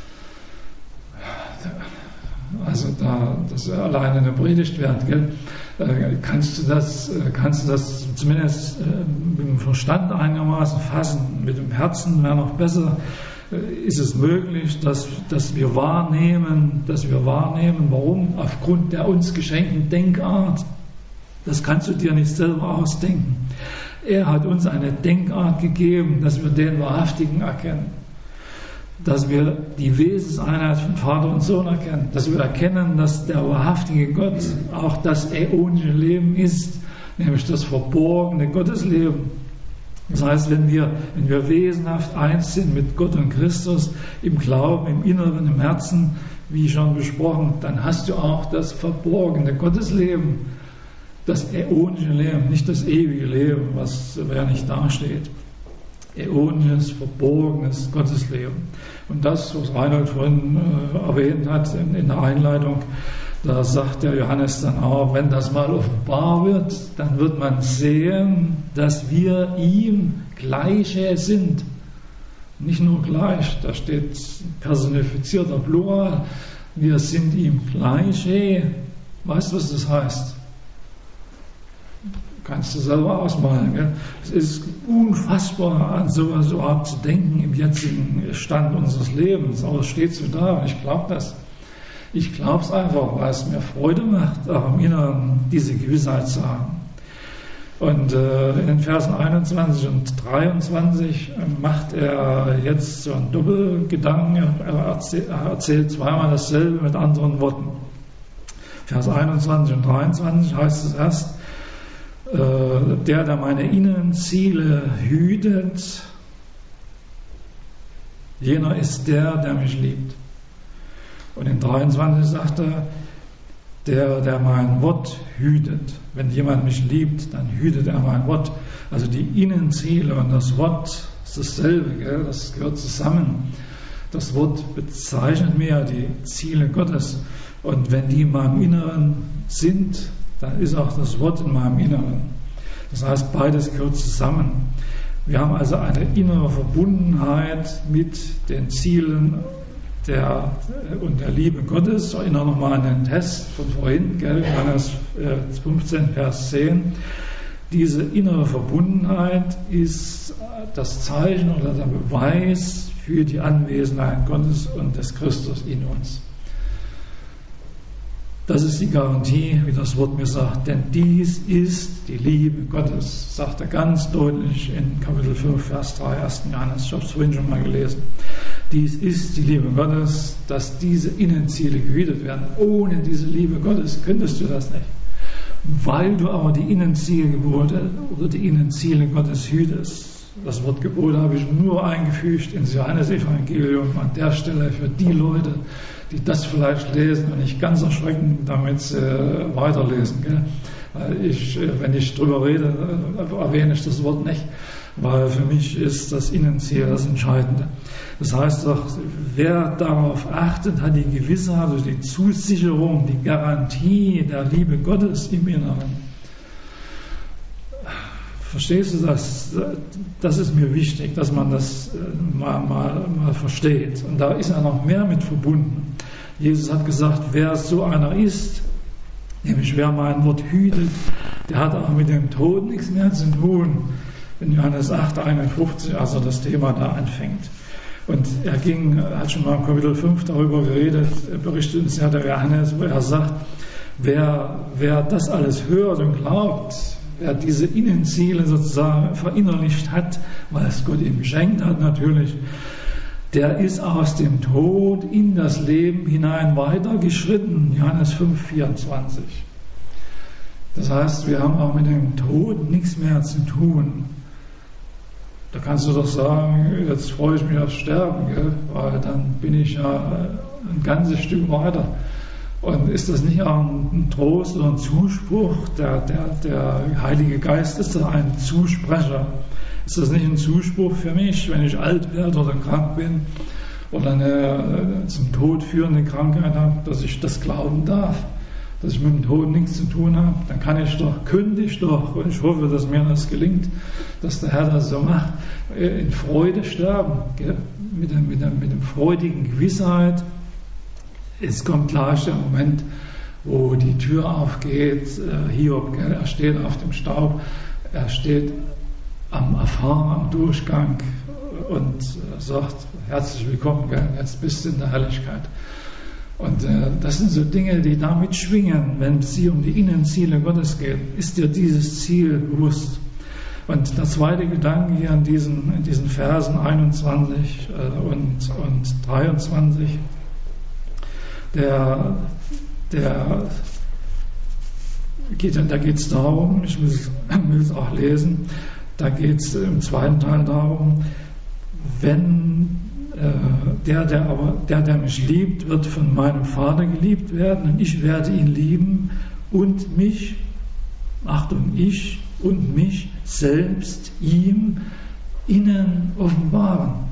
Also da, das ist alleine eine Predigt wert, gell? Kannst du das, kannst du das zumindest mit dem Verstand einigermaßen fassen, mit dem Herzen wäre noch besser. Ist es möglich, dass, dass wir wahrnehmen, dass wir wahrnehmen, warum? Aufgrund der uns geschenkten Denkart. Das kannst du dir nicht selber ausdenken. Er hat uns eine Denkart gegeben, dass wir den Wahrhaftigen erkennen. Dass wir die Wesenseinheit von Vater und Sohn erkennen. Dass wir erkennen, dass der wahrhaftige Gott auch das äonische Leben ist, nämlich das verborgene Gottesleben. Das heißt, wenn wir, wenn wir wesenhaft eins sind mit Gott und Christus, im Glauben, im Inneren, im Herzen, wie schon besprochen, dann hast du auch das verborgene Gottesleben, das äonische Leben, nicht das ewige Leben, was ja nicht dasteht. Äonisches, verborgenes Gottesleben. Und das, was Reinhold vorhin äh, erwähnt hat in, in der Einleitung, da sagt der Johannes dann auch, wenn das mal offenbar wird, dann wird man sehen, dass wir ihm Gleiche sind. Nicht nur gleich, da steht personifizierter Plural, wir sind ihm Gleiche. Weißt du, was das heißt? Kannst du selber ausmalen. Gell? Es ist unfassbar, an sowas überhaupt zu denken im jetzigen Stand unseres Lebens. Aber es steht so da und ich glaube das. Ich glaube es einfach, weil es mir Freude macht, auch im Inneren diese Gewissheit zu haben. Und äh, in den Versen einundzwanzig und dreiundzwanzig macht er jetzt so einen Doppelgedanken. Er erzählt, er erzählt zweimal dasselbe mit anderen Worten. Vers einundzwanzig und dreiundzwanzig heißt es erst, der, der meine Innenziele hütet, jener ist der, der mich liebt. Und in dreiundzwanzig sagt er, der, der mein Wort hütet. Wenn jemand mich liebt, dann hütet er mein Wort. Also die Innenziele und das Wort ist dasselbe, gell? Das gehört zusammen. Das Wort bezeichnet mir die Ziele Gottes. Und wenn die in meinem Inneren sind, dann ist auch das Wort in meinem Inneren. Das heißt, beides gehört zusammen. Wir haben also eine innere Verbundenheit mit den Zielen der, und der Liebe Gottes. Ich erinnere nochmal an den Test von vorhin, gell? Johannes fünfzehn, Vers zehn. Diese innere Verbundenheit ist das Zeichen oder der Beweis für die Anwesenheit Gottes und des Christus in uns. Das ist die Garantie, wie das Wort mir sagt, denn dies ist die Liebe Gottes, sagt er ganz deutlich in Kapitel fünf, Vers drei, ersten Johannes. Ich habe es vorhin schon mal gelesen. Dies ist die Liebe Gottes, dass diese Innenziele gehütet werden. Ohne diese Liebe Gottes könntest du das nicht. Weil du aber die Innenzielgebote oder die Innenziele Gottes hütest. Das Wort Gebote habe ich nur eingefügt ins Johannesevangelium an der Stelle für die Leute, die das vielleicht lesen und nicht ganz erschrecken, damit sie äh, weiterlesen. Gell? Weil ich, äh, wenn ich drüber rede, äh, erwähne ich das Wort nicht, weil für mich ist das Innenziel das Entscheidende. Das heißt doch, wer darauf achtet, hat die Gewissheit, also die Zusicherung, die Garantie der Liebe Gottes im Inneren. Verstehst du das? Das ist mir wichtig, dass man das mal, mal, mal versteht. Und da ist ja noch mehr mit verbunden. Jesus hat gesagt, wer so einer ist, nämlich wer mein Wort hütet, der hat auch mit dem Tod nichts mehr zu tun. In Johannes acht, einundfünfzig, also das Thema da anfängt. Und er ging, hat schon mal im Kapitel fünf darüber geredet, er berichtet uns ja der Johannes, wo er sagt, wer, wer das alles hört und glaubt, wer diese Innenziele sozusagen verinnerlicht hat, weil es Gott ihm geschenkt hat natürlich, der ist aus dem Tod in das Leben hinein weitergeschritten. Johannes fünf, vierundzwanzig. Das heißt, wir haben auch mit dem Tod nichts mehr zu tun. Da kannst du doch sagen, jetzt freue ich mich aufs Sterben, gell? Weil dann bin ich ja ein ganzes Stück weiter. Und ist das nicht auch ein Trost oder ein Zuspruch? Der, der, der Heilige Geist ist doch ein Zusprecher. Ist das nicht ein Zuspruch für mich, wenn ich alt werde oder krank bin oder eine zum Tod führende Krankheit habe, dass ich das glauben darf, dass ich mit dem Tod nichts zu tun habe? Dann kann ich doch, könnte ich doch, und ich hoffe, dass mir das gelingt, dass der Herr das so macht, in Freude sterben, gell? Mit, dem, mit, dem, mit dem freudigen Gewissheit. Es kommt gleich der Moment, wo die Tür aufgeht, Hiob, gell, er steht auf dem Staub, er steht am Erfahren, am Durchgang und sagt, herzlich willkommen, gell, jetzt bist du in der Herrlichkeit. Und äh, das sind so Dinge, die damit schwingen, wenn es hier um die Innenziele Gottes geht. Ist dir dieses Ziel bewusst? Und der zweite Gedanke hier in diesen, in diesen Versen einundzwanzig äh, und, und dreiundzwanzig, Der, der geht, da geht es darum, ich will es auch lesen, da geht es im zweiten Teil darum, wenn äh, der, der aber, der, der mich liebt, wird von meinem Vater geliebt werden und ich werde ihn lieben und mich, Achtung, ich und mich selbst ihm innen offenbaren.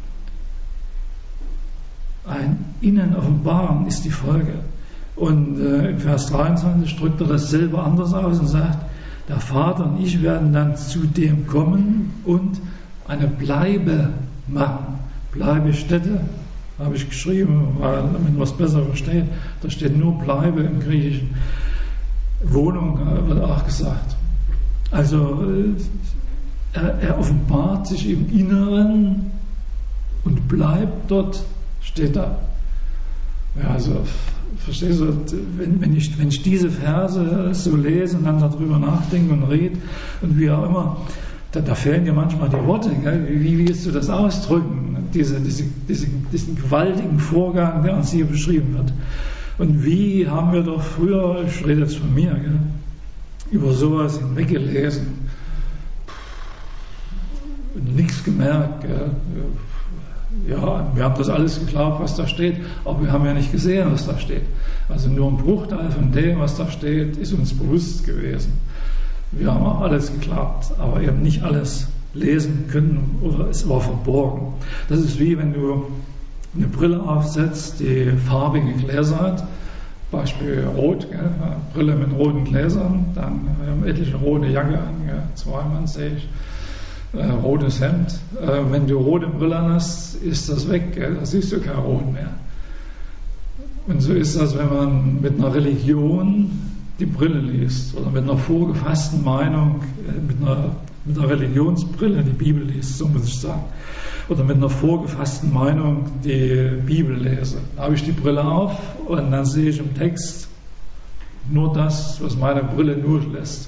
Ein Innen offenbaren ist die Folge. Und äh, im Vers dreiundzwanzig drückt er dasselbe anders aus und sagt, der Vater und ich werden dann zu dem kommen und eine Bleibe machen. Bleibestätte habe ich geschrieben, weil damit man es besser versteht. Da steht nur Bleibe im Griechischen. Wohnung äh, wird auch gesagt. Also äh, er, er offenbart sich im Inneren und bleibt dort. Steht da. Ja, also, verstehst du, wenn, wenn, ich, wenn ich diese Verse so lese und dann darüber nachdenke und rede und wie auch immer, da, da fehlen dir manchmal die Worte. Gell? Wie, wie willst du das ausdrücken? Diese, diese, diese, diesen gewaltigen Vorgang, der uns hier beschrieben wird. Und wie haben wir doch früher, ich rede jetzt von mir, gell, über sowas hinweggelesen und nichts gemerkt. Gell? ja, wir haben das alles geglaubt, was da steht, aber wir haben ja nicht gesehen, was da steht. Also nur ein Bruchteil von dem, was da steht, ist uns bewusst gewesen. Wir haben auch alles geglaubt, aber eben nicht alles lesen können oder es war verborgen. Das ist wie wenn du eine Brille aufsetzt, die farbige Gläser hat, Beispiel rot, gell? Brille mit roten Gläsern, dann wir haben etliche rote Jacke an, gell? Zwei Mann sehe ich, äh, rotes Hemd. Äh, wenn du rote Brille hast, ist das weg, gell? Da siehst du kein Rot mehr. Und so ist das, wenn man mit einer Religion die Brille liest oder mit einer vorgefassten Meinung, äh, mit einer, mit einer Religionsbrille die Bibel liest, so muss ich sagen. Oder mit einer vorgefassten Meinung die Bibel lese. Da habe ich die Brille auf und dann sehe ich im Text nur das, was meine Brille nur lässt.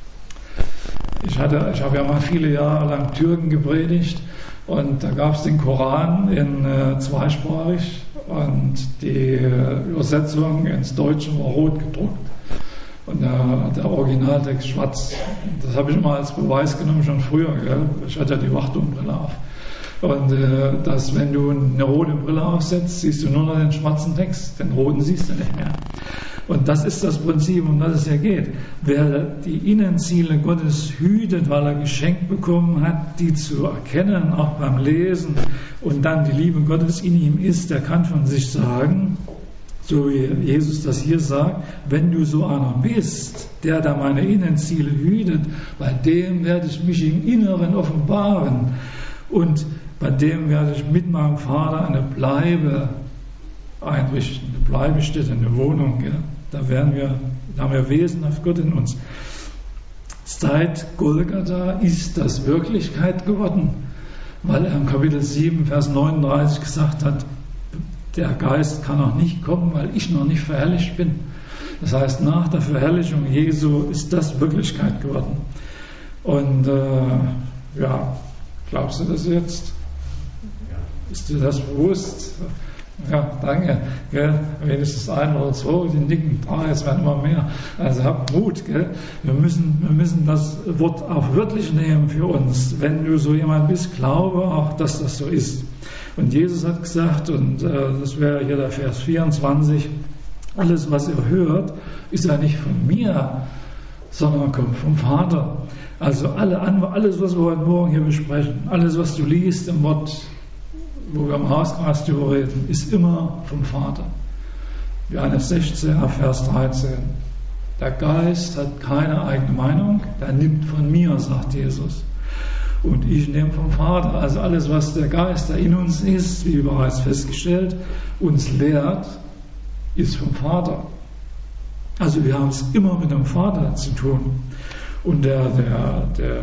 Ich, hatte, ich habe ja mal viele Jahre lang Türken gepredigt und da gab es den Koran in äh, zweisprachig und die äh, Übersetzung ins Deutsche war rot gedruckt und der, der Originaltext schwarz. Das habe ich immer als Beweis genommen, schon früher. Gell? Ich hatte ja die Wachturmbrille auf. Und äh, dass, wenn du eine rote Brille aufsetzt, siehst du nur noch den schwarzen Text, den roten siehst du nicht mehr. Und das ist das Prinzip, um das es hier geht. Wer die Innenziele Gottes hütet, weil er geschenkt bekommen hat, die zu erkennen, auch beim Lesen, und dann die Liebe Gottes in ihm ist, der kann von sich sagen, so wie Jesus das hier sagt, wenn du so einer bist, der da meine Innenziele hütet, bei dem werde ich mich im Inneren offenbaren. Und bei dem werde ich mit meinem Vater eine Bleibe einrichten, eine Bleibestätte, eine Wohnung. Ja. Da werden wir, da haben wir wesenhaft Gott in uns. Seit Golgatha ist das Wirklichkeit geworden, weil er im Kapitel sieben, Vers neununddreißig gesagt hat, der Geist kann noch nicht kommen, weil ich noch nicht verherrlicht bin. Das heißt, nach der Verherrlichung Jesu ist das Wirklichkeit geworden. Und äh, ja, glaubst du das jetzt? Ist dir das bewusst? Ja, danke. Gell? Wenigstens ein oder zwei, die nicken. Ah, jetzt werden immer mehr. Also habt Mut. Gell? Wir müssen, wir müssen das Wort auch wörtlich nehmen für uns. Wenn du so jemand bist, glaube auch, dass das so ist. Und Jesus hat gesagt, und äh, das wäre hier der Vers vierundzwanzig, alles, was ihr hört, ist ja nicht von mir, sondern kommt vom Vater. Also alle, alles, was wir heute Morgen hier besprechen, alles, was du liest im Wort, wo wir im Hauskreis drüber reden, ist immer vom Vater. Johannes sechzehn, Vers dreizehn. Der Geist hat keine eigene Meinung, der nimmt von mir, sagt Jesus. Und ich nehme vom Vater. Also alles, was der Geist, der in uns ist, wie bereits festgestellt, uns lehrt, ist vom Vater. Also wir haben es immer mit dem Vater zu tun. Und der, der, der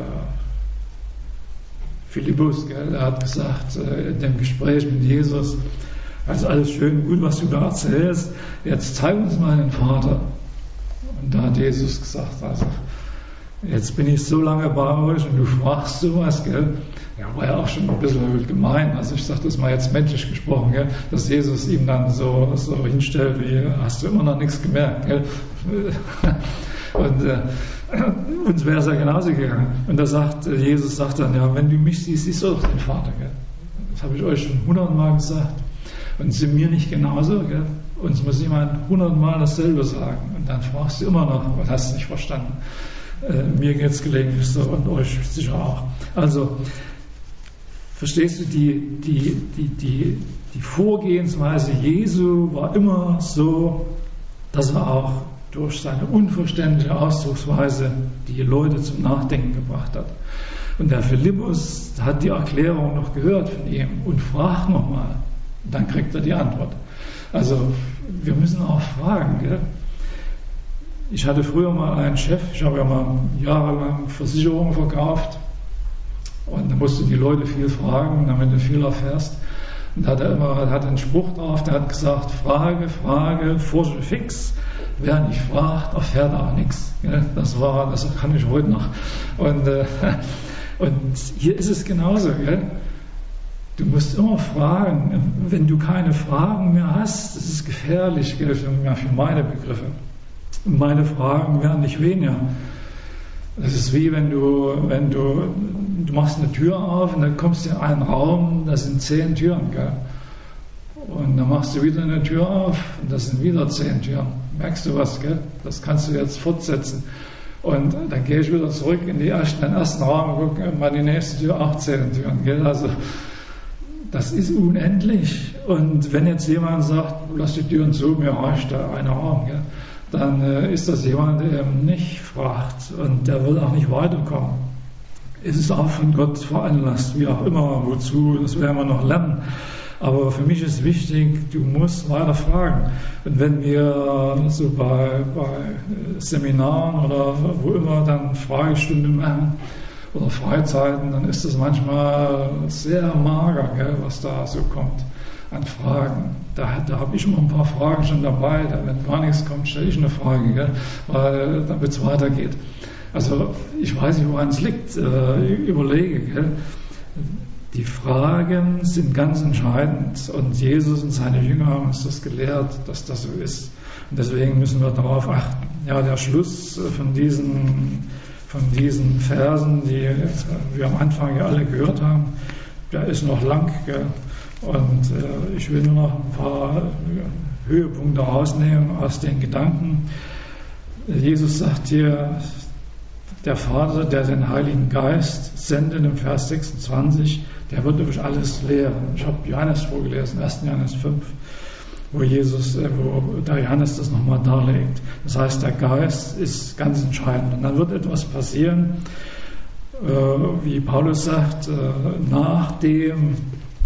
Philippus, gell, der hat gesagt, äh, in dem Gespräch mit Jesus, also alles schön und gut, was du da erzählst, jetzt zeig uns mal den Vater. Und da hat Jesus gesagt, also jetzt bin ich so lange bei euch und du fragst sowas, gell? Ja, war ja auch schon ein bisschen gemein. Also ich sage das mal jetzt menschlich gesprochen, gell? Dass Jesus ihm dann so, so hinstellt, wie hast du immer noch nichts gemerkt, gell? Und äh, uns wäre es ja genauso gegangen. Und da sagt Jesus sagt dann, ja, wenn du mich siehst, siehst du doch den Vater, gell? Das habe ich euch schon hundertmal gesagt. Und es ist mir nicht genauso, gell? Uns muss jemand hundertmal dasselbe sagen. Und dann fragst du immer noch, was hast du nicht verstanden? Äh, mir geht es gelegentlich so und euch sicher auch. Also, verstehst du, die, die, die, die, die Vorgehensweise Jesu war immer so, dass er auch durch seine unverständliche Ausdrucksweise die Leute zum Nachdenken gebracht hat. Und der Philippus hat die Erklärung noch gehört von ihm und fragt nochmal. Dann kriegt er die Antwort. Also, wir müssen auch fragen, gell? Ich hatte früher mal einen Chef, ich habe ja mal jahrelang Versicherungen verkauft und da musst du die Leute viel fragen, damit du viel erfährst. Und da hat er immer hat einen Spruch drauf, der hat gesagt, Frage, Frage, forsche fix. Wer nicht fragt, erfährt auch nichts. Das war, das kann ich heute noch. Und, äh, und hier ist es genauso, gell? Du musst immer fragen. Wenn du keine Fragen mehr hast, das ist gefährlich, gell, für meine Begriffe. Meine Fragen werden nicht weniger. Es ist wie wenn du, wenn du du machst eine Tür auf und dann kommst du in einen Raum, da sind zehn Türen, gell? Und dann machst du wieder eine Tür auf und das sind wieder zehn Türen. Merkst du was, gell? Das kannst du jetzt fortsetzen. Und dann gehe ich wieder zurück in die ersten, den ersten Raum und gucke mal die nächste Tür, auch zehn Türen, gell? Also das ist unendlich. Und wenn jetzt jemand sagt, lass die Türen zu, mir reicht da ein Raum, gell? Dann äh, ist das jemand, der eben nicht fragt und der will auch nicht weiterkommen. Es ist auch von Gott veranlasst, wie auch immer, wozu, das werden wir noch lernen. Aber für mich ist wichtig, du musst weiter fragen. Und wenn wir so bei, bei Seminaren oder wo immer dann Fragestunden machen oder Freizeiten, dann ist das manchmal sehr mager, gell, was da so kommt an Fragen. Da, da habe ich immer ein paar Fragen schon dabei. Da, wenn gar nichts kommt, stelle ich eine Frage, gell, weil damit es weitergeht. Also ich weiß nicht, woran es liegt. Äh, ich überlege, gell. Die Fragen sind ganz entscheidend und Jesus und seine Jünger haben uns das gelehrt, dass das so ist. Und deswegen müssen wir darauf achten. Ja, der Schluss von diesen, von diesen Versen, die wir am Anfang ja alle gehört haben, der ist noch lang. Gell? Und äh, ich will nur noch ein paar Höhepunkte rausnehmen aus den Gedanken. Jesus sagt hier, der Vater, der den Heiligen Geist sendet, im Vers sechsundzwanzig, der wird euch alles lehren. Ich habe Johannes vorgelesen, ersten Johannes fünf, wo Jesus, wo der Johannes das nochmal darlegt. Das heißt, der Geist ist ganz entscheidend. Und dann wird etwas passieren, äh, wie Paulus sagt, äh, nachdem,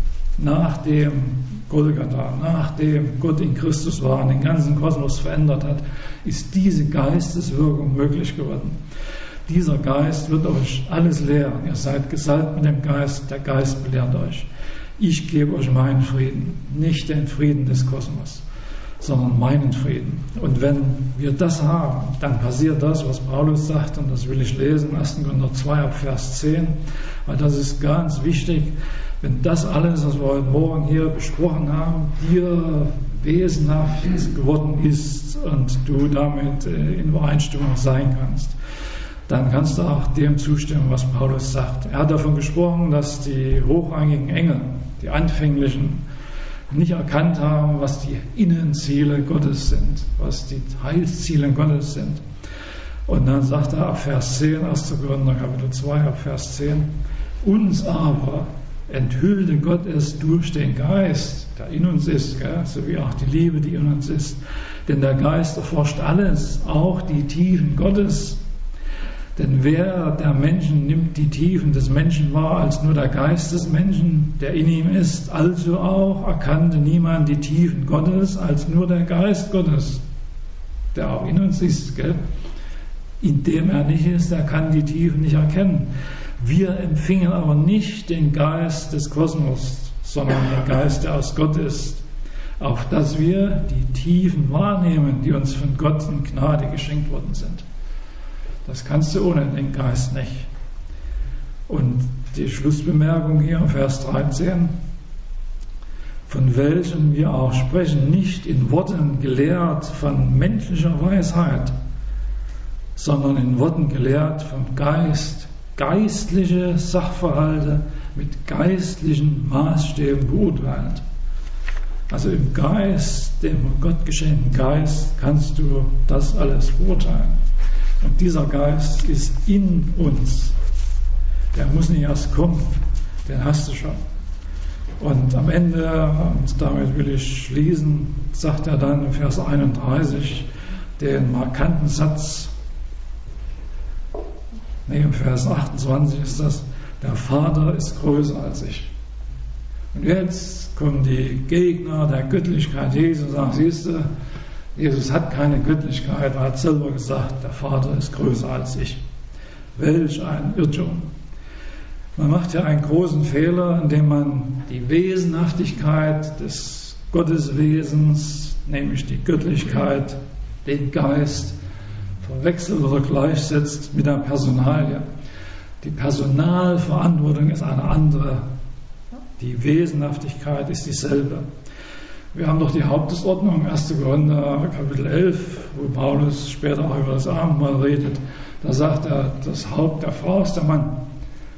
nachdem Golgatha, nachdem Gott in Christus war und den ganzen Kosmos verändert hat, ist diese Geisteswirkung möglich geworden. Dieser Geist wird euch alles lehren. Ihr seid gesalbt mit dem Geist, der Geist belehrt euch. Ich gebe euch meinen Frieden, nicht den Frieden des Kosmos, sondern meinen Frieden. Und wenn wir das haben, dann passiert das, was Paulus sagt, und das will ich lesen, ersten Korinther zwei ab Vers zehn, weil das ist ganz wichtig. Wenn das alles, was wir heute Morgen hier besprochen haben, dir wesenhaft geworden ist und du damit in Übereinstimmung sein kannst, dann kannst du auch dem zustimmen, was Paulus sagt. Er hat davon gesprochen, dass die hochrangigen Engel, die anfänglichen, nicht erkannt haben, was die Innenziele Gottes sind, was die Heilsziele Gottes sind. Und dann sagt er ab Vers zehn, ersten Korinther Kapitel zwei, ab Vers zehn, uns aber enthüllte Gott es durch den Geist, der in uns ist, gell, sowie auch die Liebe, die in uns ist. Denn der Geist erforscht alles, auch die Tiefen Gottes. Denn wer der Menschen nimmt die Tiefen des Menschen wahr, als nur der Geist des Menschen, der in ihm ist. Also auch erkannte niemand die Tiefen Gottes, als nur der Geist Gottes, der auch in uns ist. Gell? In dem er nicht ist, der kann die Tiefen nicht erkennen. Wir empfingen aber nicht den Geist des Kosmos, sondern den Geist, der aus Gott ist, auf dass wir die Tiefen wahrnehmen, die uns von Gott in Gnade geschenkt worden sind. Das kannst du ohne den Geist nicht. Und die Schlussbemerkung hier, Vers dreizehn, von welchen wir auch sprechen, nicht in Worten gelehrt von menschlicher Weisheit, sondern in Worten gelehrt vom Geist, geistliche Sachverhalte mit geistlichen Maßstäben beurteilt. Also im Geist, dem von Gott geschenkten Geist, kannst du das alles beurteilen. Und dieser Geist ist in uns. Der muss nicht erst kommen, den hast du schon. Und am Ende, und damit will ich schließen, sagt er dann im Vers einunddreißig den markanten Satz, nee, im Vers achtundzwanzig ist das, der Vater ist größer als ich. Und jetzt kommen die Gegner der Göttlichkeit Jesu und sagen, siehst du, Jesus hat keine Göttlichkeit, er hat selber gesagt, der Vater ist größer als ich. Welch ein Irrtum. Man macht ja einen großen Fehler, indem man die Wesenhaftigkeit des Gotteswesens, nämlich die Göttlichkeit, den Geist, verwechselt oder gleichsetzt mit der Personalie. Die Personalverantwortung ist eine andere. Die Wesenhaftigkeit ist dieselbe. Wir haben doch die Hauptordnung, ersten Korinther Kapitel elf, wo Paulus später auch über das Abendmahl redet. Da sagt er, das Haupt der Frau ist der Mann.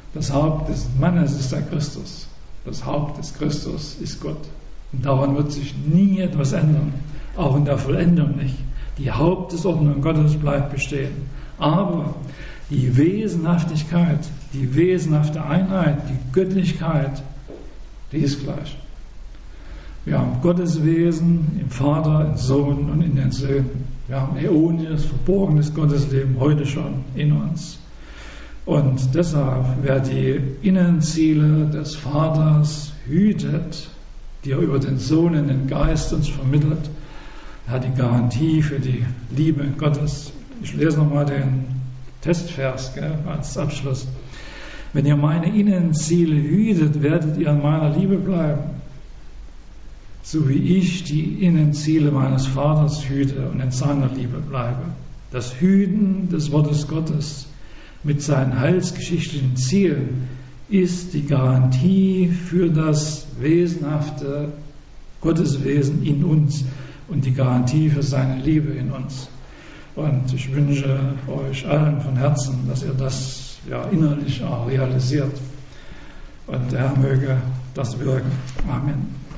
Das Haupt des Mannes ist der Christus. Das Haupt des Christus ist Gott. Und daran wird sich nie etwas ändern, auch in der Vollendung nicht. Die Hauptesordnung Gottes bleibt bestehen. Aber die Wesenhaftigkeit, die wesenhafte Einheit, die Göttlichkeit, die ist gleich. Wir haben Gottes Wesen im Vater, im Sohn und in den Söhnen. Wir haben äonisches, verborgenes Gottesleben heute schon in uns. Und deshalb, wer die Innenziele des Vaters hütet, die er über den Sohn in den Geist uns vermittelt, hat die Garantie für die Liebe Gottes. Ich lese nochmal den Testvers gell, als Abschluss. Wenn ihr meine Innenziele hütet, werdet ihr an meiner Liebe bleiben, so wie ich die Innenziele meines Vaters hüte und in seiner Liebe bleibe. Das Hüten des Wortes Gottes mit seinen heilsgeschichtlichen Zielen ist die Garantie für das wesenhafte Gotteswesen in uns und die Garantie für seine Liebe in uns. Und ich wünsche euch allen von Herzen, dass ihr das ja innerlich auch realisiert. Und der Herr möge das wirken. Amen.